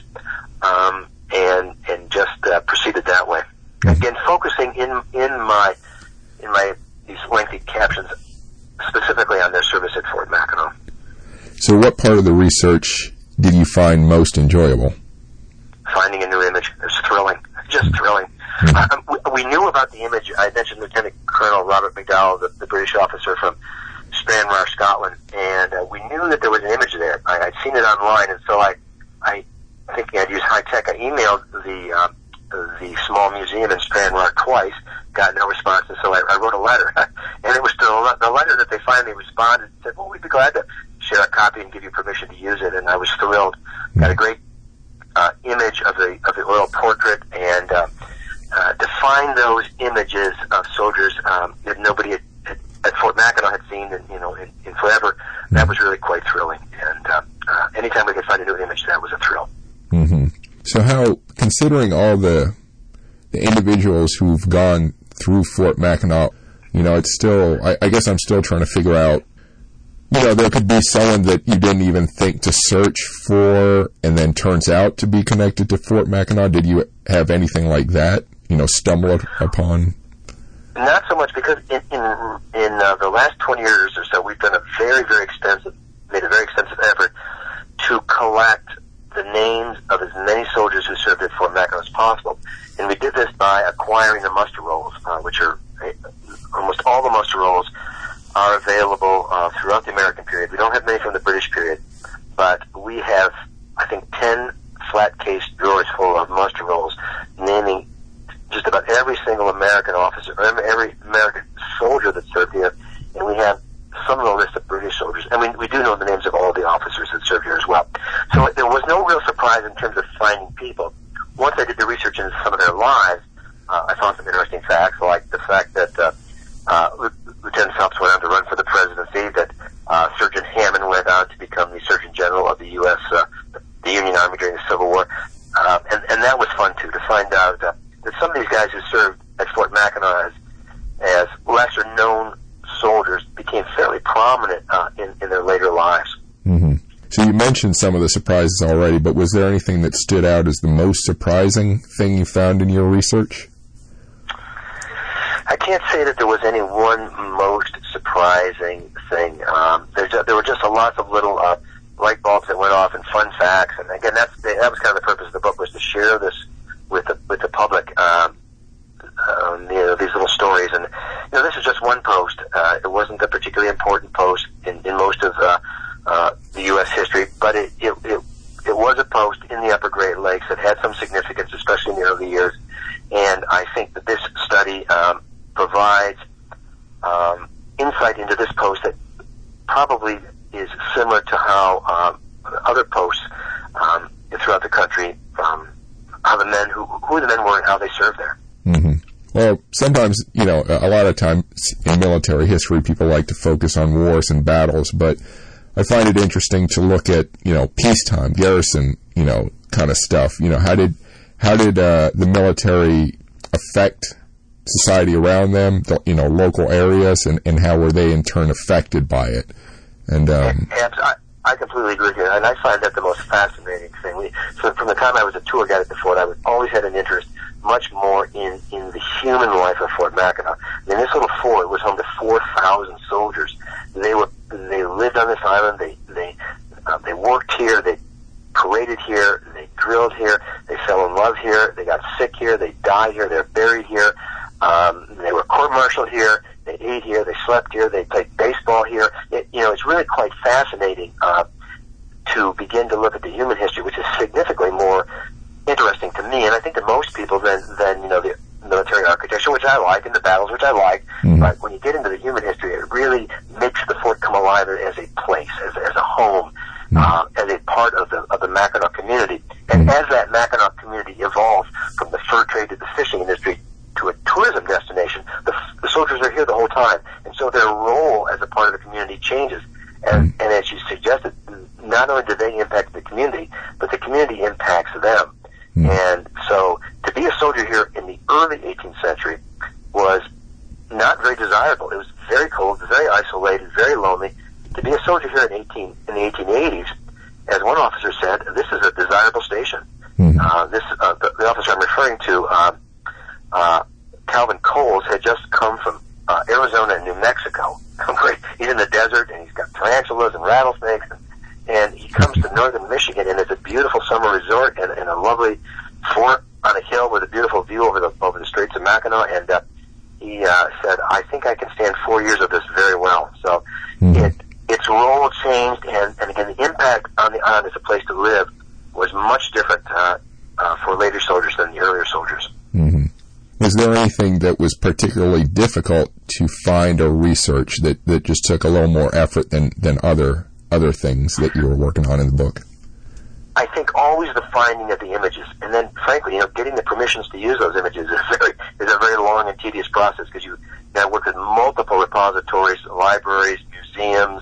[SPEAKER 2] um, and and just uh, proceeded that way. Mm-hmm. Again, focusing in in my in my these lengthy captions specifically on their service at Fort Mackinac.
[SPEAKER 1] So, what part of the research did you find most enjoyable?
[SPEAKER 2] Finding a new image. It was thrilling, just thrilling. Mm-hmm. Uh, we, we knew about the image. I mentioned Lieutenant Colonel Robert McDowell, the, the British officer from Stranraer, Scotland, and uh, we knew that there was an image there. I, I'd seen it online, and so I, I thinking I'd use high tech, I emailed the uh, the small museum in Stranraer twice, got no response, and so I, I wrote a letter. And it was the, the letter that they finally responded and said, well, we'd be glad to share a copy and give you permission to use it. And I was thrilled. Got a great uh, image of the of the oil portrait, and uh, uh, to find those images of soldiers um, that nobody had, had, at Fort Mackinac had seen in, you know, in, in forever, that was really quite thrilling. And uh, uh, anytime we could find a new image, that was a thrill.
[SPEAKER 1] Mm-hmm. So how, considering all the the individuals who've gone through Fort Mackinac, you know, it's still, I, I guess I'm still trying to figure out, you know, there could be someone that you didn't even think to search for and then turns out to be connected to Fort Mackinac. Did you have anything like that, you know, stumble upon?
[SPEAKER 2] Not so much, because in in, in uh, the last twenty years or so, we've done a very, very extensive, made a very extensive effort to collect the names of as many soldiers who served at Fort Mackinac as possible. And we did this by acquiring the muster rolls, uh, which are uh, almost all the muster rolls are available uh, throughout the American period. We don't have many from the British period, but we have, I think, ten flat-case drawers full of muster rolls naming just about every single American officer, or every American soldier that served here, and we have some of the list of British soldiers, and we, we do know the names of all the officers that served here as well. So there was no real surprise in terms of finding people. Once I did the research into some of their lives, uh, I found some interesting facts, like the fact that uh, uh, Lieutenant Phelps went on to run for the presidency, that uh, Surgeon Hammond went on to become the Surgeon General of the U S, uh, the Union Army during the Civil War, uh, and, and that was fun, too, to find out uh, that some of these guys who served at Fort Mackinac as, as lesser-known soldiers became fairly prominent uh, in, in their later lives.
[SPEAKER 1] Mm-hmm. So you mentioned some of the surprises already, but was there anything that stood out as the most surprising thing you found in your research?
[SPEAKER 2] I can't say that there was any one most surprising thing. Um, there's a, there were just a lot of little uh, light bulbs that went off and fun facts, and again, that's that was kind of the purpose of the book, was to share this with the with the public. Um, um, you know, these little stories, and you know, this is just one post. Uh, it wasn't a particularly important post in, in most of uh, uh, the U S history, but it, it it it was a post in the Upper Great Lakes that had some significance, especially in the early years. And I think that this study um, provides um, insight into this post that probably is similar to how um, other posts um, throughout the country, um, how the men who who the men were and how they served there.
[SPEAKER 1] Mm-hmm. Well, sometimes, you know, a lot of times in military history, people like to focus on wars and battles, but I find it interesting to look at, you know, peacetime, garrison, you know, kind of stuff. You know, how did how did uh, the military affect society around them, the, you know, local areas, and, and how were they in turn affected by it? And um,
[SPEAKER 2] I, I completely agree with you, and I find that the most fascinating thing. We, so from the time I was a tour guide at the fort, I was always had an interest much more in, in the human life of Fort Mackinac. I mean, this little fort was home to four thousand soldiers. They were they lived on this island. They they uh, they worked here. They paraded here. They drilled here. They fell in love here. They got sick here. They died here. They're buried here. Um, they were court-martialed here. They ate here. They slept here. They played baseball here. It, you know, it's really quite fascinating uh, to begin to look at the human history, which is significantly more interesting to me, and I think to most people, than than you know the military architecture, which I like, and the battles, which I like. Mm-hmm. But when you get into the human history, it really makes the fort come alive as a place, as, as a home, mm-hmm. uh, as a part of the of the Mackinac community. And mm-hmm. as that Mackinac community evolves from the fur trade to the fishing industry to a tourism destination, the, the soldiers are here the whole time, and so their role as a part of the community changes. And, mm-hmm. and as you suggested, not only do they impact the community, but the community impacts them. Mm-hmm. And so to be a soldier here in the early eighteenth century was not very desirable. It was very cold, very isolated, very lonely. To be a soldier here in eighteen in the eighteen eighties, as one officer said, this is a desirable station. Mm-hmm. Uh, this uh, the, the officer I'm referring to, uh, uh, Calvin Coles, had just come from uh, Arizona and New Mexico. He's in the desert, and he's got tarantulas and rattlesnakes, and, and he comes to northern Michigan, and it's a beautiful summer resort and, and a lovely fort on a hill with a beautiful view over the over the Straits of Mackinac. And uh, he uh, said, "I think I can stand four years of this very well." So mm-hmm. it, its role changed, and, and again, the impact on the island as a place to live was much different uh, uh, for later soldiers than the earlier soldiers.
[SPEAKER 1] Mm-hmm. Was there anything that was particularly difficult to find or research that, that just took a little more effort than, than other other things that you were working on in the book?
[SPEAKER 2] I think always the finding of the images, and then frankly, you know, getting the permissions to use those images is very is a very long and tedious process, because you got to work with multiple repositories, libraries, museums,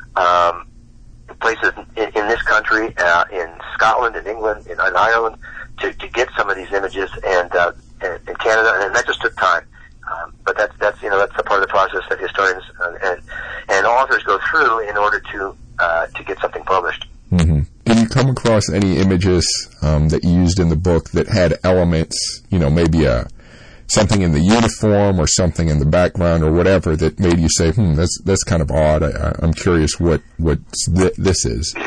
[SPEAKER 2] um, places in, in this country, uh, in Scotland, in England, in, in Ireland, to, to get some of these images, and uh, in, in Canada, and that just took time. Um, but that's that's you know that's the part of the process that historians uh, and and authors go through in order to uh, to get something published.
[SPEAKER 1] Mm-hmm. Did you come across any images um, that you used in the book that had elements, you know, maybe a something in the uniform or something in the background or whatever that made you say, "Hmm, that's that's kind of odd. I, I'm curious what what th- this is."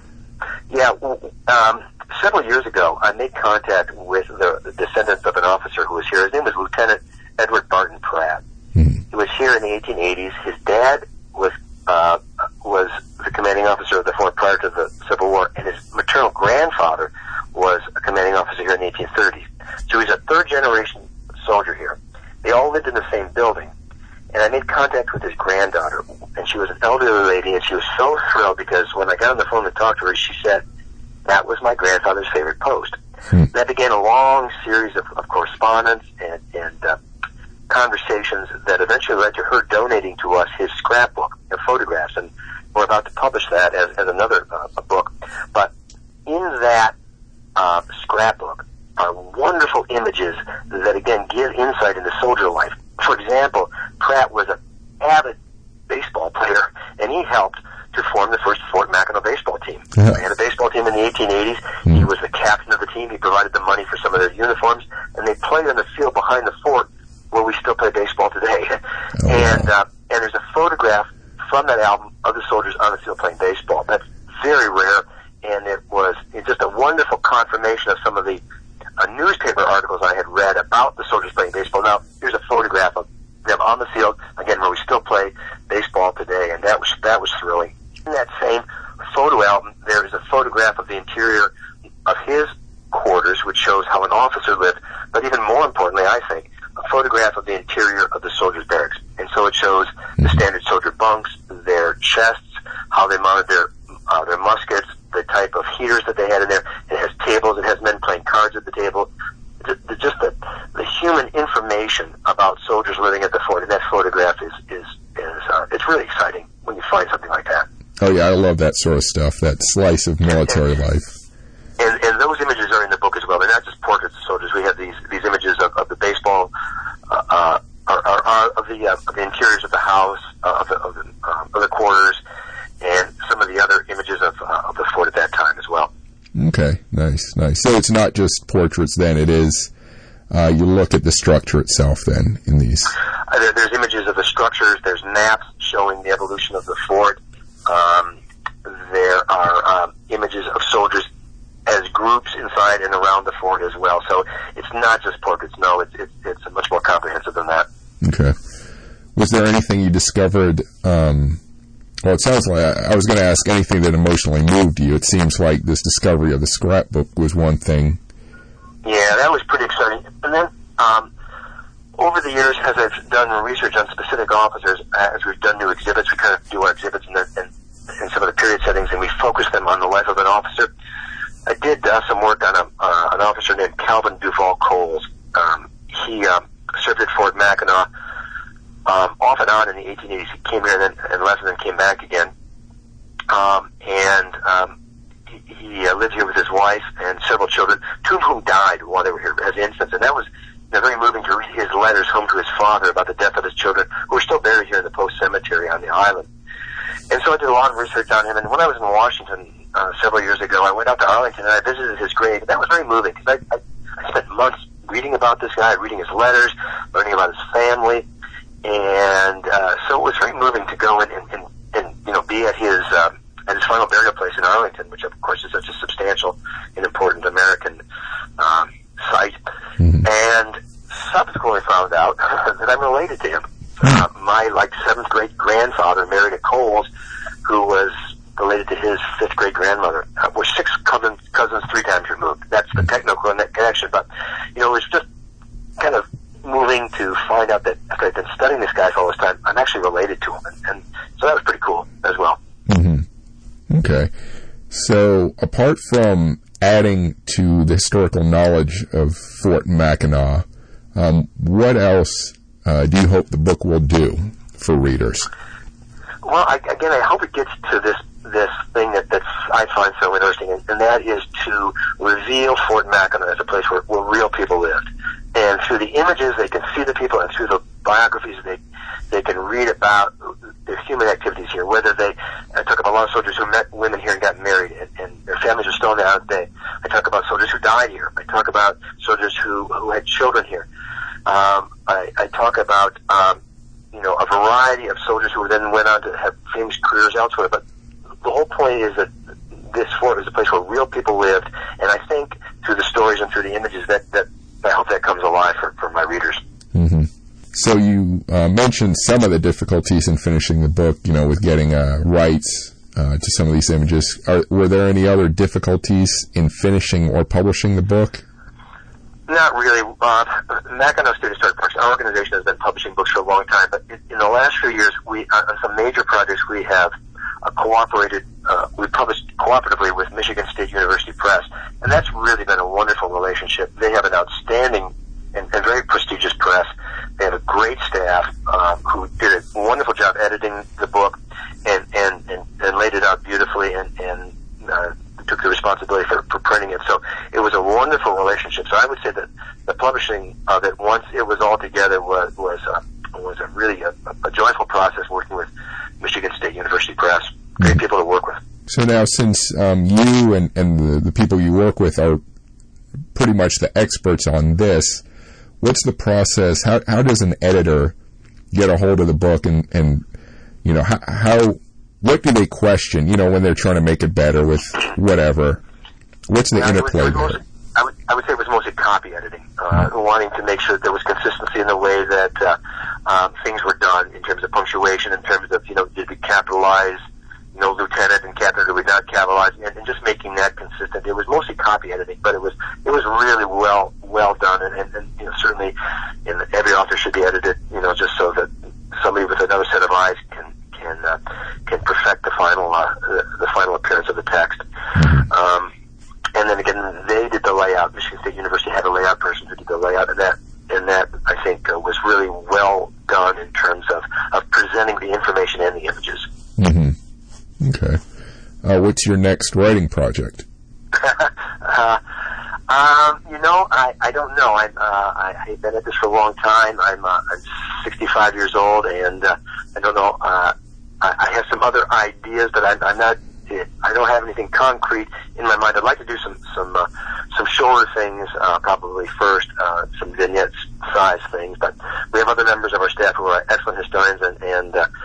[SPEAKER 2] Yeah, well, um, several years ago, I made contact with the, the descendants of an officer who was here. His name was Lieutenant Edward Barton Pratt. Mm-hmm. He was here in the eighteen eighties. His dad was uh, was the commanding officer of the fort prior to the Civil War, and his maternal grandfather was a commanding officer here in the eighteen thirties. So he's a third-generation soldier here. They all lived in the same building, and I made contact with his granddaughter, and she was an elderly lady, and she was so thrilled because when I got on the phone to talk to her, she said, "That was my grandfather's favorite post." Hmm. That began a long series of, of correspondence and, and uh, conversations that eventually led to her donating to us his scrapbook of photographs, and we're about to publish that as, as another uh, a book. But in that uh, scrapbook are wonderful images that, again, give insight into soldier life. For example, Pratt was an avid baseball player, and he helped to form the first Fort Mackinac baseball team. Yeah. They had a baseball team in the eighteen eighties. Mm. He was the captain of the team. He provided the money for some of their uniforms, and they played on the field behind the fort where we still play baseball today. Oh, and wow. uh, and there's a photograph from that album of the soldiers on the field playing baseball. That's very rare, and it was it's just a wonderful confirmation of some of the uh, newspaper articles I had read about the soldiers playing baseball. Now, here's a photograph of them on the field, again, where we still play baseball today, and that was that was thrilling. In that same photo album, there is a photograph of the interior of his quarters, which shows how an officer lived, but even more importantly, I think, a photograph of the interior of the soldiers' barracks. And so it shows the standard soldier bunks, their chests, how they mounted their uh, their muskets, the type of heaters that they had in there. It has tables. It has men playing cards at the table. Just the, the human information about soldiers living at the fort in that photograph is is, is uh, it's really exciting when you find something like that.
[SPEAKER 1] Oh yeah, I love that sort of stuff. That slice of military
[SPEAKER 2] and,
[SPEAKER 1] life.
[SPEAKER 2] And and those images are in the book as well. They're not just portraits of soldiers. We have these these images of, of the baseball, uh, uh, are, are, are of the uh, of the interiors of the house, uh, of the of the, um, of the quarters, and some of the other images of uh, of the fort at that time as well.
[SPEAKER 1] Okay, nice, nice. So it's not just portraits then, it is, uh, you look at the structure itself then in these.
[SPEAKER 2] Uh, there, there's images of the structures, there's maps showing the evolution of the fort, um, there are um, images of soldiers as groups inside and around the fort as well. So it's not just portraits, no, it's, it's, it's much more comprehensive than that.
[SPEAKER 1] Okay. Was there anything you discovered, um, well, it sounds like, I, I was going to ask anything that emotionally moved you. It seems like this discovery of the scrapbook was one thing.
[SPEAKER 2] Yeah, that was pretty exciting. And then, um, over the years, as I've done research on specific officers, as we've done new exhibits, we kind of do our exhibits in, the, in, in some of the period settings, and we focus them on the life of an officer. I did uh, some work on a, uh, an officer named Calvin Duval Coles. Um, he um, served at Fort Mackinac um, off and on in the eighteen eighties. He came here and, then, and left and then came back again. Um, and um, he, he uh, lived here with his wife and several children, two of whom died while they were here as infants. And that was know, very moving to read his letters home to his father about the death of his children, who are still buried here in the Post Cemetery on the island. And so I did a lot of research on him, and when I was in Washington uh, several years ago, I went out to Arlington and I visited his grave. And that was very moving, because I, I, I spent months reading about this guy, reading his letters, learning about his family, and uh, so it was very moving to go and, and, and, and you know, be at his uh, at his final burial place in Arlington, which of course is such a substantial and important American um, site. Mm-hmm. And subsequently found out that I'm related to him. Uh, my like seventh grade grandfather married a Coles, who was related to his fifth grade grandmother. Uh, we're six cousins, cousins three times removed. That's the technical connection. But you know, it was just kind of moving to find out that after I'd been studying this guy for all this time, I'm actually related to him, and, and so that was pretty cool as well.
[SPEAKER 1] Mm-hmm. Okay, so apart from adding to the historical knowledge of Fort Mackinac, um, what else uh, do you hope the book will do for readers?
[SPEAKER 2] Well, I, again, I hope it gets to this this thing that that's I find so interesting, and, and that is to reveal Fort Mackinac as a place where, where real people lived. And through the images, they can see the people, and through the biographies, they they can read about the human activities here. Whether they, I talk about a lot of soldiers who met women here and got married, and, and their families are still there today. I talk about soldiers who died here. I talk about soldiers who who had children here. Um, I, I talk about um, you know, a variety of soldiers who then went on to have famous careers elsewhere. But the whole point is that this fort is a place where real people lived, and I think through the stories and through the images that that I hope that comes alive for, for my readers.
[SPEAKER 1] Mm-hmm. So you uh, mentioned some of the difficulties in finishing the book, you know, with getting uh, rights uh, to some of these images. Are, were there any other difficulties in finishing or publishing the book?
[SPEAKER 2] Not really. Uh, Mackinac State Historic Parks, our organization has been publishing books for a long time, but in, in the last few years, we uh, on some major projects, we have uh, cooperated, uh, we published cooperatively with Michigan State University Press, and that's really been a wonderful relationship. They have an outstanding and, and very prestigious press. They have a great staff um, who did a wonderful job editing the book and and, and, and laid it out beautifully and, and uh, took the responsibility for, for printing it. So it was a wonderful relationship. So I would say that the publishing of it, once it was all together, was was uh, was a really a, a joyful process working with Michigan State University Press. Great people to work with.
[SPEAKER 1] So now, since um, you and, and the, the people you work with are pretty much the experts on this, what's the process? How how does an editor get a hold of the book, and, and you know, how, how what do they question, you know, when they're trying to make it better with whatever? What's the yeah, interplay
[SPEAKER 2] it was, it was mostly, I would I would say it was mostly copy editing, uh, mm-hmm. wanting to make sure that there was consistency in the way that uh, um, things were done in terms of punctuation, in terms of, you know, did we capitalize, you know, lieutenant and captain, did we not capitalize, and, and just making that consistent. It was mostly copy editing, but it was it was really well well done, and, and, and you know, certainly, in the, every author should be edited, you know, just so that somebody with another set of eyes can can uh, can perfect the final uh, the, the final appearance of the text. Um, and then again, they did the layout. Michigan State University had a layout person who did the layout, and that and that I think uh, was really well done in terms of of presenting the information and the images.
[SPEAKER 1] Mm-hmm. Okay. Uh, what's your next writing project?
[SPEAKER 2] uh, um, you know, I, I don't know. I'm, uh, I, I've been at this for a long time. I'm, uh, I'm sixty-five years old, and uh, I don't know. Uh, I, I have some other ideas, but I'm, I'm not. I don't have anything concrete in my mind. I'd like to do some some uh, some shorter things, uh, probably first, uh, some vignettes size things. But we have other members of our staff who are excellent historians, and and uh,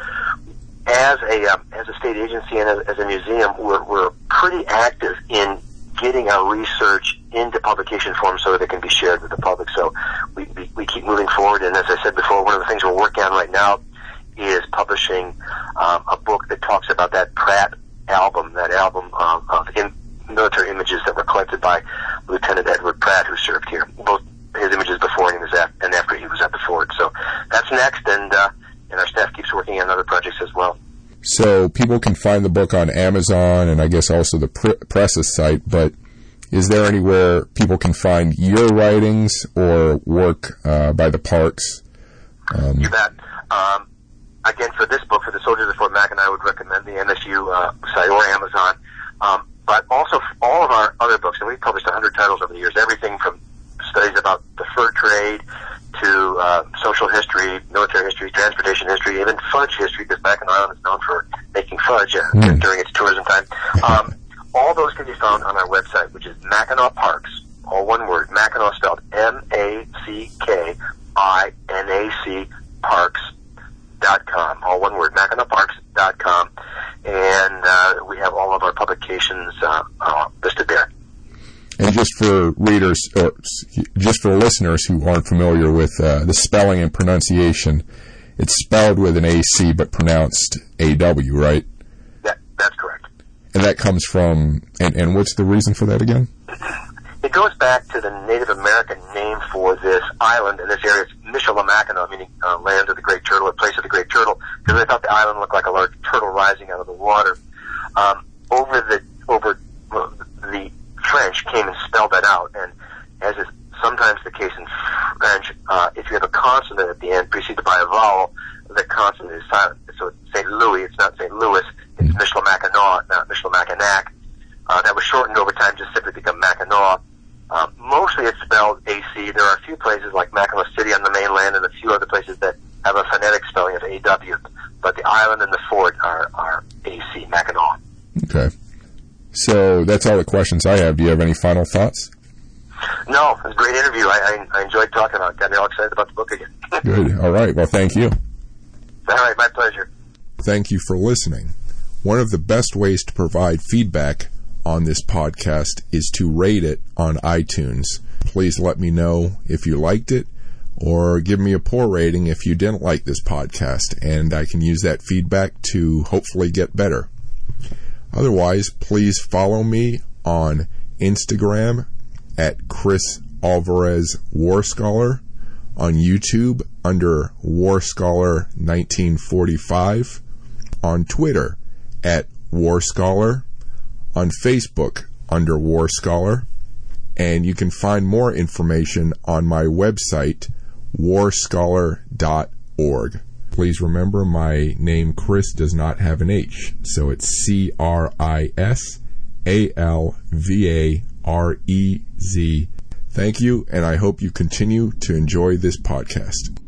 [SPEAKER 2] as a um, as a state agency and as, as a museum, we're we're pretty active in getting our research into publication form so that it can be shared with the public. So we, we, we keep moving forward, and as I said before, one of the things we're working on right now is publishing um, a book that talks about that Pratt album, that album um, of in military images that were collected by Lieutenant Edward Pratt, who served here, both his images before and, his and after he was at the fort. So that's next, and uh, and our staff keeps working on other projects as well.
[SPEAKER 1] So people can find the book on Amazon and I guess also the pr- press's site, but is there anywhere people can find your writings or work uh, by the parks?
[SPEAKER 2] Um, you bet. Um, again, for this book, for the Soldiers of Fort Mackinac, I would recommend the M S U uh, site or Amazon. Um, but also all of our other books, and we've published one hundred titles over the years, everything from studies about the fur trade fudge uh,
[SPEAKER 1] mm.
[SPEAKER 2] during its tourism time. Um, all those can be found on our website, which is Mackinac Parks, all one word, Mackinac spelled M A C K I N A C Parks dot com, all one word, Mackinac Parks dot com, and uh, we have all of our publications uh, uh, listed there.
[SPEAKER 1] And just for readers, or just for listeners who aren't familiar with uh, the spelling and pronunciation, it's spelled with an A C but pronounced A W, right?
[SPEAKER 2] That, that's correct.
[SPEAKER 1] And that comes from, and, and what's the reason for that again?
[SPEAKER 2] It goes back to the Native American name for this island in this area. It's Michilimackinac, meaning uh, land of the great turtle, or place of the great turtle, because they thought the island looked like a large turtle rising out of the water. Um, over the over uh, the French came and spelled that out, and as is sometimes the case in French, uh, if you have a consonant at the end preceded by a vowel, the consonant is silent. So it's Saint Louis, it's not Saint Louis, it's Michilimackinac, not Michilimackinac. Uh, that was shortened over time just simply to become Mackinac. Uh, mostly it's spelled A C. There are a few places like Mackinac City on the mainland and a few other places that have a phonetic spelling of A W, but the island and the fort are, are A C, Mackinac.
[SPEAKER 1] Okay. So that's all the questions I have. Do you have any final thoughts?
[SPEAKER 2] No, it was a great interview. I, I, I enjoyed talking about it. Got me all excited about the book again.
[SPEAKER 1] Good. All right. Well, thank you.
[SPEAKER 2] All right. My pleasure.
[SPEAKER 1] Thank you for listening. One of the best ways to provide feedback on this podcast is to rate it on iTunes. Please let me know if you liked it, or give me a poor rating if you didn't like this podcast, and I can use that feedback to hopefully get better. Otherwise, please follow me on Instagram at Chris Alvarez War Scholar, on YouTube under War Scholar nineteen forty-five, on Twitter at War Scholar, on Facebook under War Scholar, and you can find more information on my website, war scholar dot org. Please remember, my name Chris does not have an H, so it's C R I S A L V A R E Z. Thank you, and I hope you continue to enjoy this podcast.